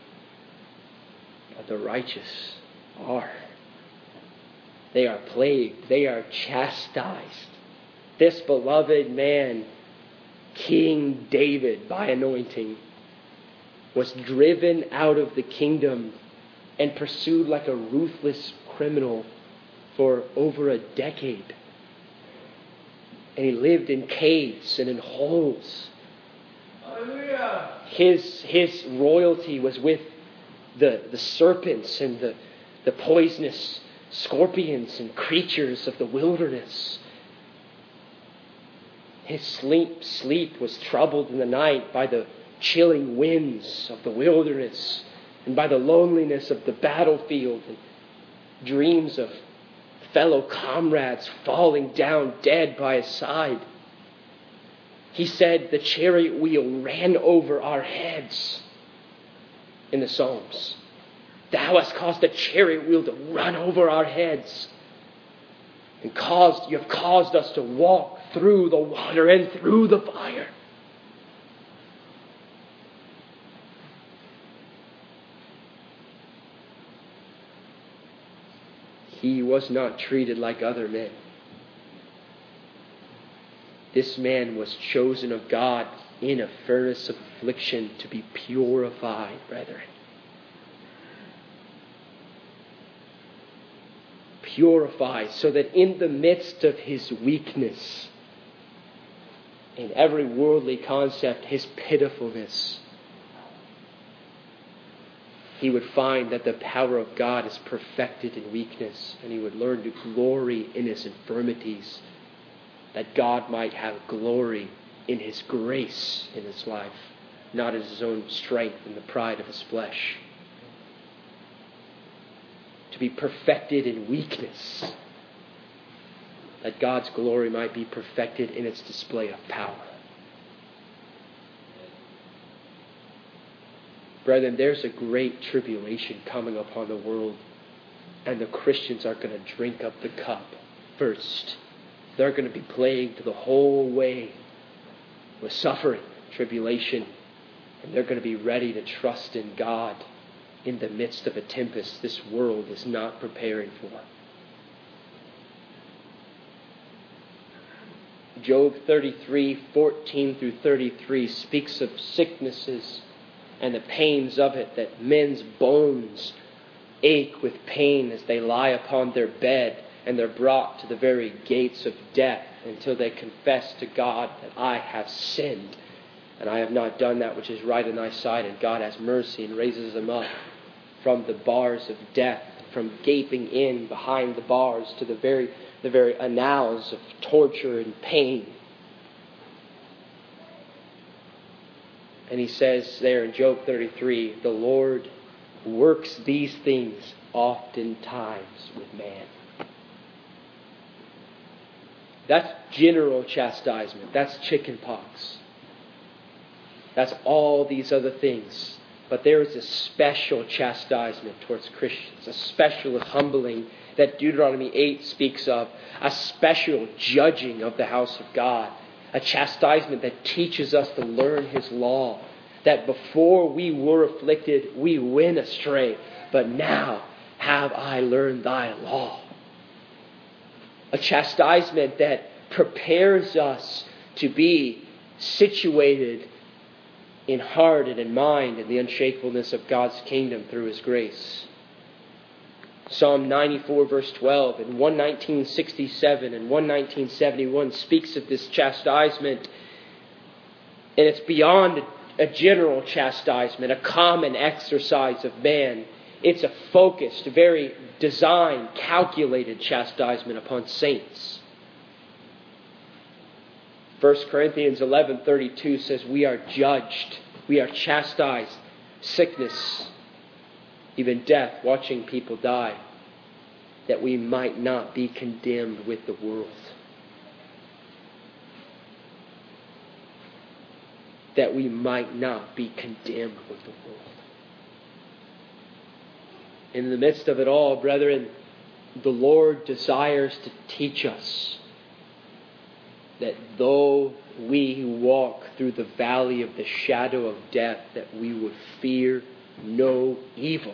But the righteous are. They are plagued. They are chastised. This beloved man, King David, by anointing, was driven out of the kingdom and pursued like a ruthless criminal for over a decade. And he lived in caves and in holes. Hallelujah. His, his royalty was with the, the serpents and the, the poisonous scorpions and creatures of the wilderness. His sleep, sleep was troubled in the night by the chilling winds of the wilderness and by the loneliness of the battlefield, and dreams of fellow comrades falling down dead by his side. He said the chariot wheel ran over our heads in the Psalms. Thou hast caused the chariot wheel to run over our heads, and caused you have caused us to walk through the water and through the fire. He was not treated like other men. This man was chosen of God in a furnace of affliction to be purified, brethren. Purified, so that in the midst of his weakness, in every worldly concept, his pitifulness, he would find that the power of God is perfected in weakness, and he would learn to glory in his infirmities, that God might have glory in his grace in his life, not in his own strength and the pride of his flesh. To be perfected in weakness, that God's glory might be perfected in its display of power. Brethren, there's a great tribulation coming upon the world, and the Christians are going to drink up the cup first. They're going to be plagued the whole way with suffering, tribulation, and they're going to be ready to trust in God in the midst of a tempest this world is not preparing for. Job thirty-three, fourteen through thirty-three speaks of sicknesses and the pains of it, that men's bones ache with pain as they lie upon their bed, and they're brought to the very gates of death until they confess to God that I have sinned, and I have not done that which is right in thy sight. And God has mercy and raises them up from the bars of death, from gaping in behind the bars to the very, the very annals of torture and pain. And he says there in Job thirty-three, the Lord works these things oftentimes with man. That's general chastisement. That's chicken pox. That's all these other things. But there is a special chastisement towards Christians, a special humbling that Deuteronomy eight speaks of, a special judging of the house of God, a chastisement that teaches us to learn His law, that before we were afflicted, we went astray, but now have I learned thy law. A chastisement that prepares us to be situated in heart and in mind in the unshakableness of God's kingdom through His grace. Psalm ninety-four verse twelve and one nineteen sixty-seven and one nineteen seventy-one speaks of this chastisement, and it's beyond a general chastisement, a common exercise of man. It's a focused, very designed, calculated chastisement upon saints. First Corinthians eleven thirty-two says we are judged, we are chastised, sickness, even death, watching people die, that we might not be condemned with the world. That we might not be condemned with the world. In the midst of it all, brethren, the Lord desires to teach us that though we walk through the valley of the shadow of death, that we would fear no evil.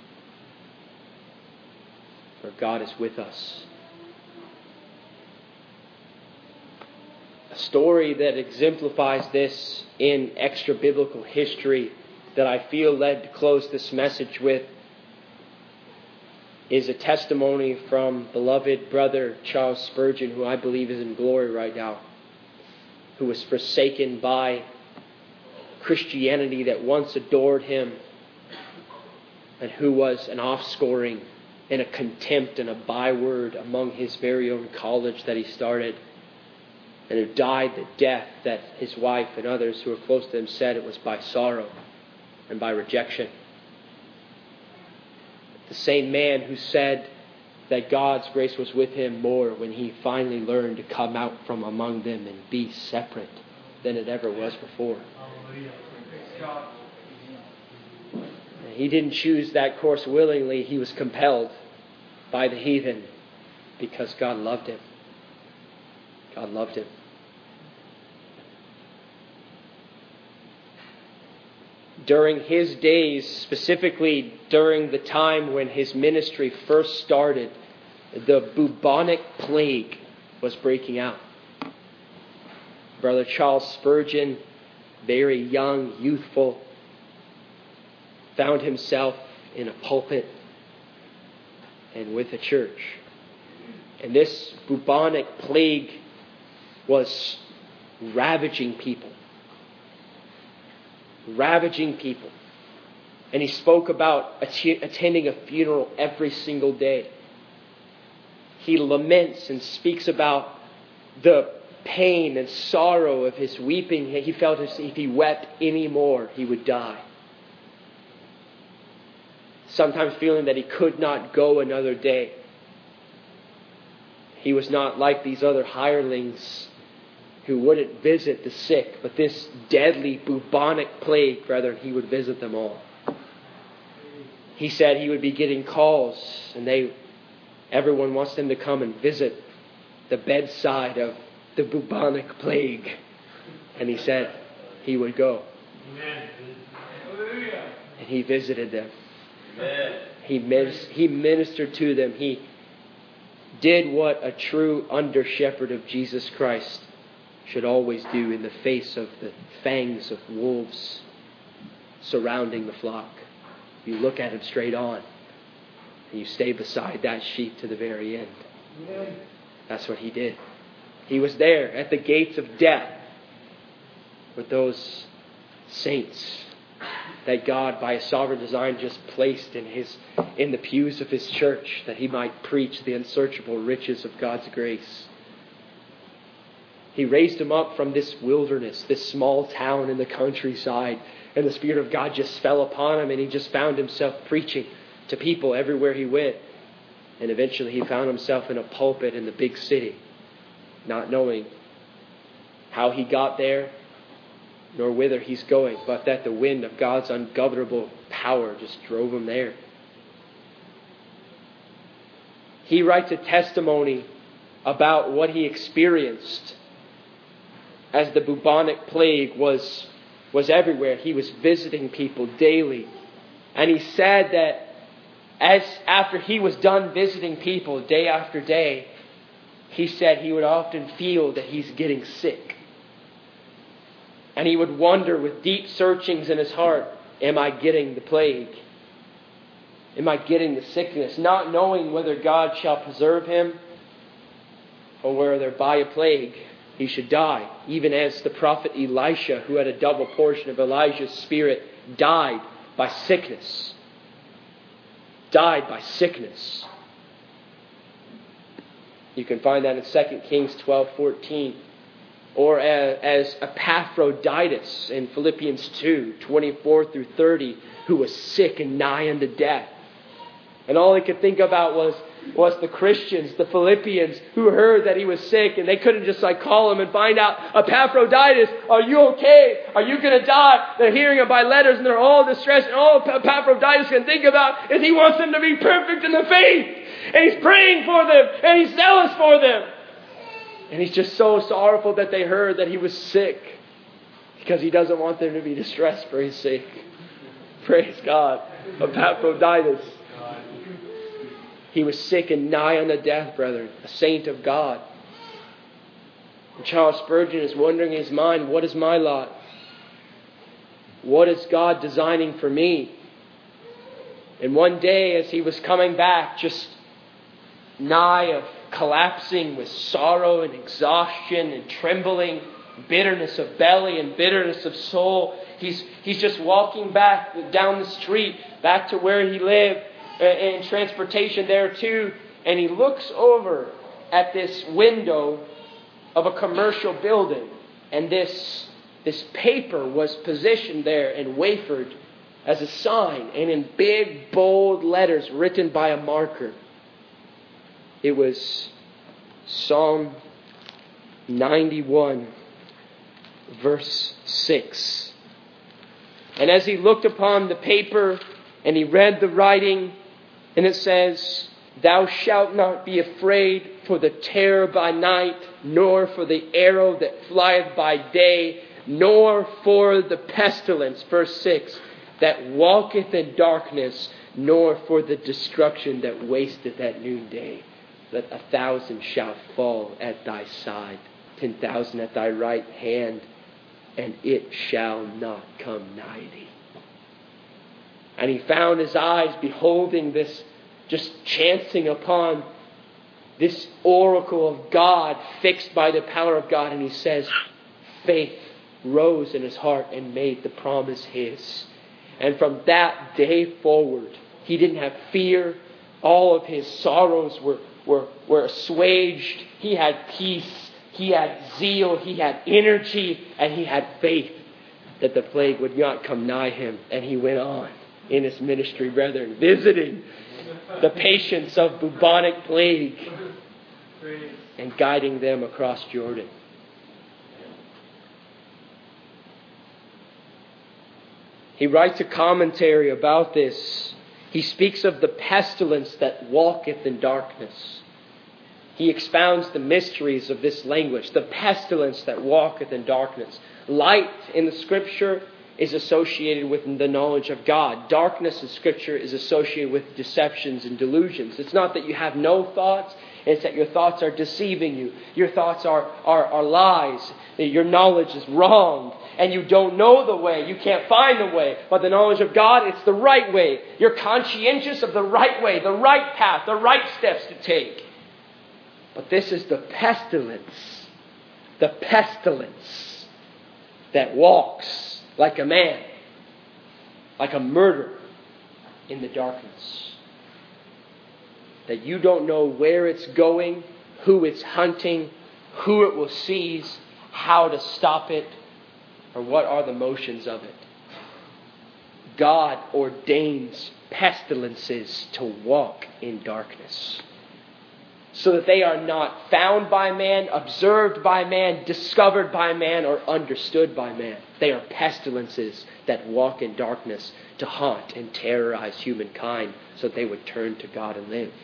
For God is with us. A story that exemplifies this in extra-biblical history that I feel led to close this message with is a testimony from beloved brother Charles Spurgeon, who I believe is in glory right now, who was forsaken by Christianity that once adored him, and who was an offscoring and a contempt and a byword among his very own college that he started, and who died the death that his wife and others who were close to him said it was by sorrow and by rejection. The same man who said that God's grace was with him more when he finally learned to come out from among them and be separate than it ever was before. He didn't choose that course willingly. He was compelled by the heathen because God loved him. God loved him. During his days, specifically during the time when his ministry first started, the bubonic plague was breaking out. Brother Charles Spurgeon, very young, youthful, found himself in a pulpit and with a church. And this bubonic plague was ravaging people. Ravaging people. And he spoke about att- attending a funeral every single day. He laments and speaks about the pain and sorrow of his weeping. He felt as if he wept any more, he would die. Sometimes feeling that he could not go another day. He was not like these other hirelings who wouldn't visit the sick, but this deadly bubonic plague, brethren, he would visit them all. He said he would be getting calls, and they, everyone wants them to come and visit the bedside of the bubonic plague. And he said he would go. Amen. And he visited them. Amen. He, mis- he ministered to them. He did what a true under-shepherd of Jesus Christ should always do in the face of the fangs of wolves surrounding the flock. You look at him straight on, and you stay beside that sheep to the very end. That's what he did. He was there at the gates of death with those saints that God, by His sovereign design, just placed in his in the pews of His church, that He might preach the unsearchable riches of God's grace. He raised him up from this wilderness, this small town in the countryside, and the Spirit of God just fell upon him, and he just found himself preaching to people everywhere he went. And eventually he found himself in a pulpit in the big city, not knowing how he got there, nor whither he's going, but that the wind of God's ungovernable power just drove him there. He writes a testimony about what he experienced as the bubonic plague was, was everywhere. He was visiting people daily. And he said that as after he was done visiting people day after day, he said he would often feel that he's getting sick. And he would wonder with deep searchings in his heart, am I getting the plague? Am I getting the sickness? Not knowing whether God shall preserve him or whether by a plague he should die. Even as the prophet Elisha, who had a double portion of Elijah's spirit, died by sickness. Died by sickness. You can find that in Second Kings twelve fourteen. Or as Epaphroditus in Philippians two twenty-four through thirty, who was sick and nigh unto death. And all he could think about was, was the Christians, the Philippians, who heard that he was sick, and they couldn't just like call him and find out, Epaphroditus, are you okay? Are you going to die? They're hearing him by letters, and they're all distressed. And all Epaphroditus can think about is he wants them to be perfect in the faith. And he's praying for them, and he's zealous for them. And he's just so sorrowful that they heard that he was sick, because he doesn't want them to be distressed for his sake. Praise God. Epaphroditus. He was sick and nigh unto death, brethren. A saint of God. And Charles Spurgeon is wondering in his mind, what is my lot? What is God designing for me? And one day as he was coming back, just nigh of collapsing with sorrow and exhaustion and trembling, bitterness of belly and bitterness of soul, he's he's just walking back down the street, back to where he lived, in transportation there too, and he looks over at this window of a commercial building, and this this paper was positioned there and wafered as a sign, and in big bold letters written by a marker. It was Psalm ninety-one, verse six. And as he looked upon the paper and he read the writing, and it says, Thou shalt not be afraid for the terror by night, nor for the arrow that flieth by day, nor for the pestilence, verse six, that walketh in darkness, nor for the destruction that wasteth at noonday. That a thousand shall fall at thy side, ten thousand at thy right hand, and it shall not come nigh thee. And he found his eyes beholding this, just chancing upon this oracle of God fixed by the power of God. And he says, faith rose in his heart and made the promise his. And from that day forward, he didn't have fear. All of his sorrows were, were, were assuaged. He had peace. He had zeal. He had energy. And he had faith that the plague would not come nigh him. And he went on in his ministry, brethren, visiting the patients of bubonic plague and guiding them across Jordan. He writes a commentary about this. He speaks of the pestilence that walketh in darkness. He expounds the mysteries of this language, the pestilence that walketh in darkness. Light in the Scripture is associated with the knowledge of God. Darkness in Scripture is associated with deceptions and delusions. It's not that you have no thoughts. It's that your thoughts are deceiving you. Your thoughts are, are, are lies. Your knowledge is wrong. And you don't know the way. You can't find the way. But the knowledge of God, it's the right way. You're conscientious of the right way, the right path, the right steps to take. But this is the pestilence. The pestilence that walks like a man, like a murderer in the darkness. That you don't know where it's going, who it's hunting, who it will seize, how to stop it, or what are the motions of it. God ordains pestilences to walk in darkness, so that they are not found by man, observed by man, discovered by man, or understood by man. They are pestilences that walk in darkness to haunt and terrorize humankind so that they would turn to God and live.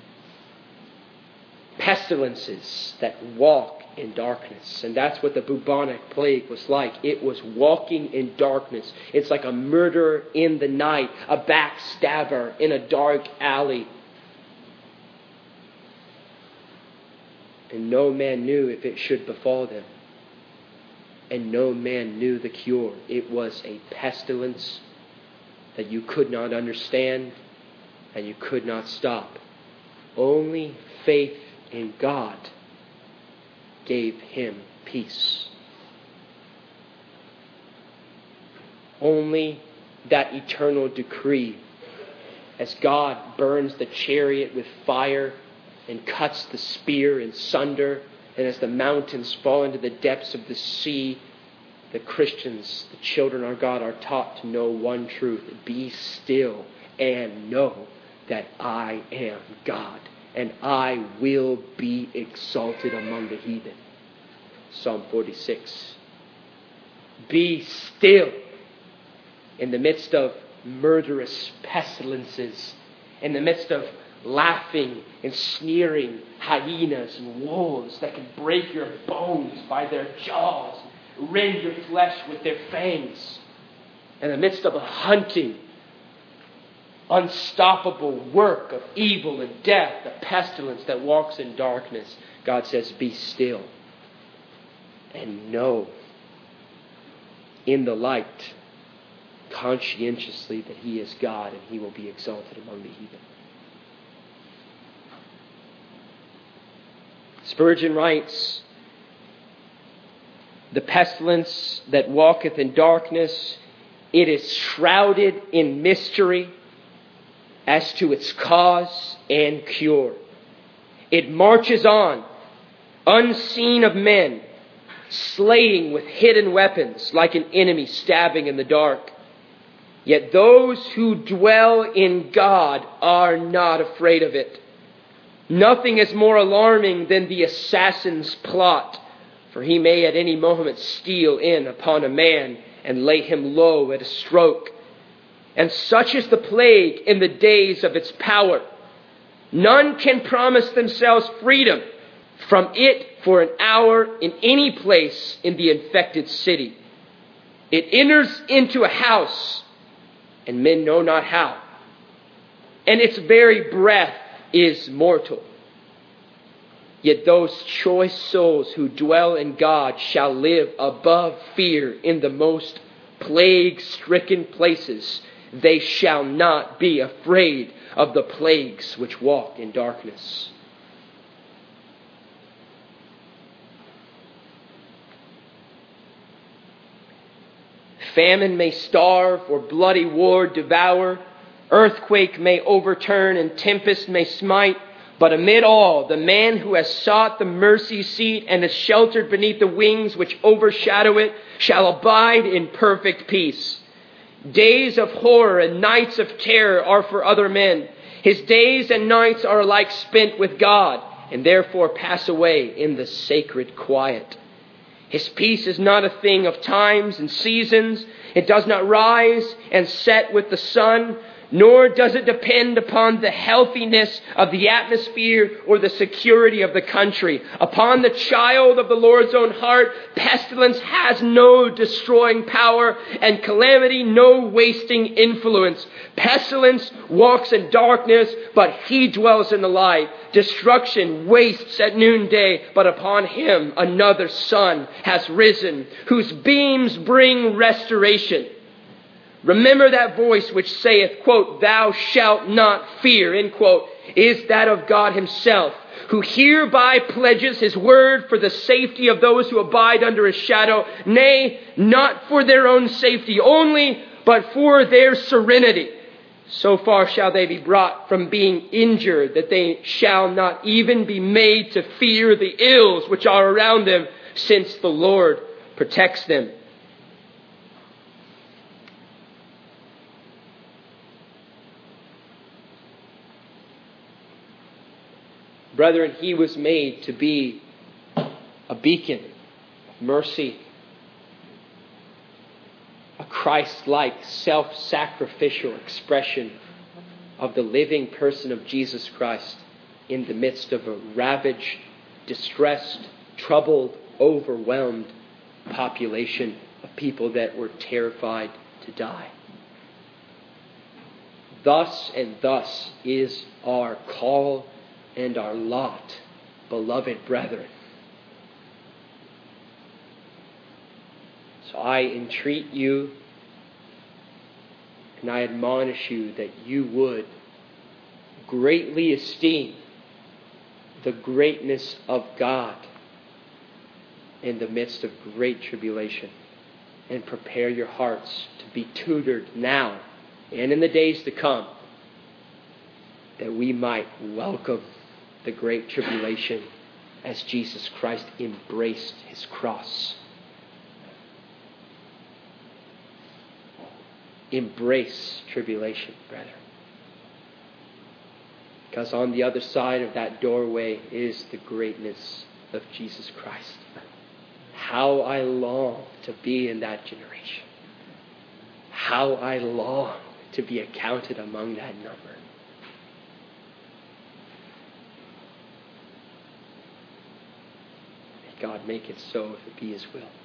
Pestilences that walk in darkness. And that's what the bubonic plague was like. It was walking in darkness. It's like a murderer in the night, a backstabber in a dark alley. And no man knew if it should befall them. And no man knew the cure. It was a pestilence that you could not understand and you could not stop. Only faith in God gave him peace. Only that eternal decree, as God burns the chariot with fire and cuts the spear in sunder, and as the mountains fall into the depths of the sea, the Christians, the children of God, are taught to know one truth: be still and know that I am God, and I will be exalted among the heathen. Psalm forty-six. Be still in the midst of murderous pestilences, in the midst of laughing and sneering hyenas and wolves that can break your bones by their jaws, rend your flesh with their fangs. In the midst of a hunting, unstoppable work of evil and death, the pestilence that walks in darkness, God says, be still and know in the light conscientiously that he is God and he will be exalted among the heathen. Spurgeon writes, the pestilence that walketh in darkness, it is shrouded in mystery as to its cause and cure. It marches on, unseen of men, slaying with hidden weapons like an enemy stabbing in the dark. Yet those who dwell in God are not afraid of it. Nothing is more alarming than the assassin's plot, for he may at any moment steal in upon a man and lay him low at a stroke. And such is the plague in the days of its power. None can promise themselves freedom from it for an hour in any place in the infected city. It enters into a house, and men know not how. And its very breath is mortal. Yet those choice souls who dwell in God shall live above fear in the most plague-stricken places. They shall not be afraid of the plagues which walk in darkness. Famine may starve or bloody war devour. Earthquake may overturn and tempest may smite. But amid all, the man who has sought the mercy seat and is sheltered beneath the wings which overshadow it shall abide in perfect peace. Days of horror and nights of terror are for other men. His days and nights are alike spent with God, and therefore pass away in the sacred quiet. His peace is not a thing of times and seasons. It does not rise and set with the sun, nor does it depend upon the healthiness of the atmosphere or the security of the country. Upon the child of the Lord's own heart, pestilence has no destroying power, and calamity no wasting influence. Pestilence walks in darkness, but he dwells in the light. Destruction wastes at noonday, but upon him another sun has risen, whose beams bring restoration. Remember that voice which saith, quote, "Thou shalt not fear," end quote, is that of God himself, who hereby pledges his word for the safety of those who abide under his shadow, nay, not for their own safety only, but for their serenity. So far shall they be brought from being injured, that they shall not even be made to fear the ills which are around them, since the Lord protects them. Brethren, he was made to be a beacon of mercy, a Christ-like, self-sacrificial expression of the living person of Jesus Christ in the midst of a ravaged, distressed, troubled, overwhelmed population of people that were terrified to die. Thus and thus is our call and our lot, beloved brethren. So I entreat you and I admonish you that you would greatly esteem the greatness of God in the midst of great tribulation, and prepare your hearts to be tutored now and in the days to come, that we might welcome the great tribulation as Jesus Christ embraced his cross. Embrace tribulation, brethren. Because on the other side of that doorway is the greatness of Jesus Christ. How I long to be in that generation. How I long to be accounted among that number. May God make it so if it be his will.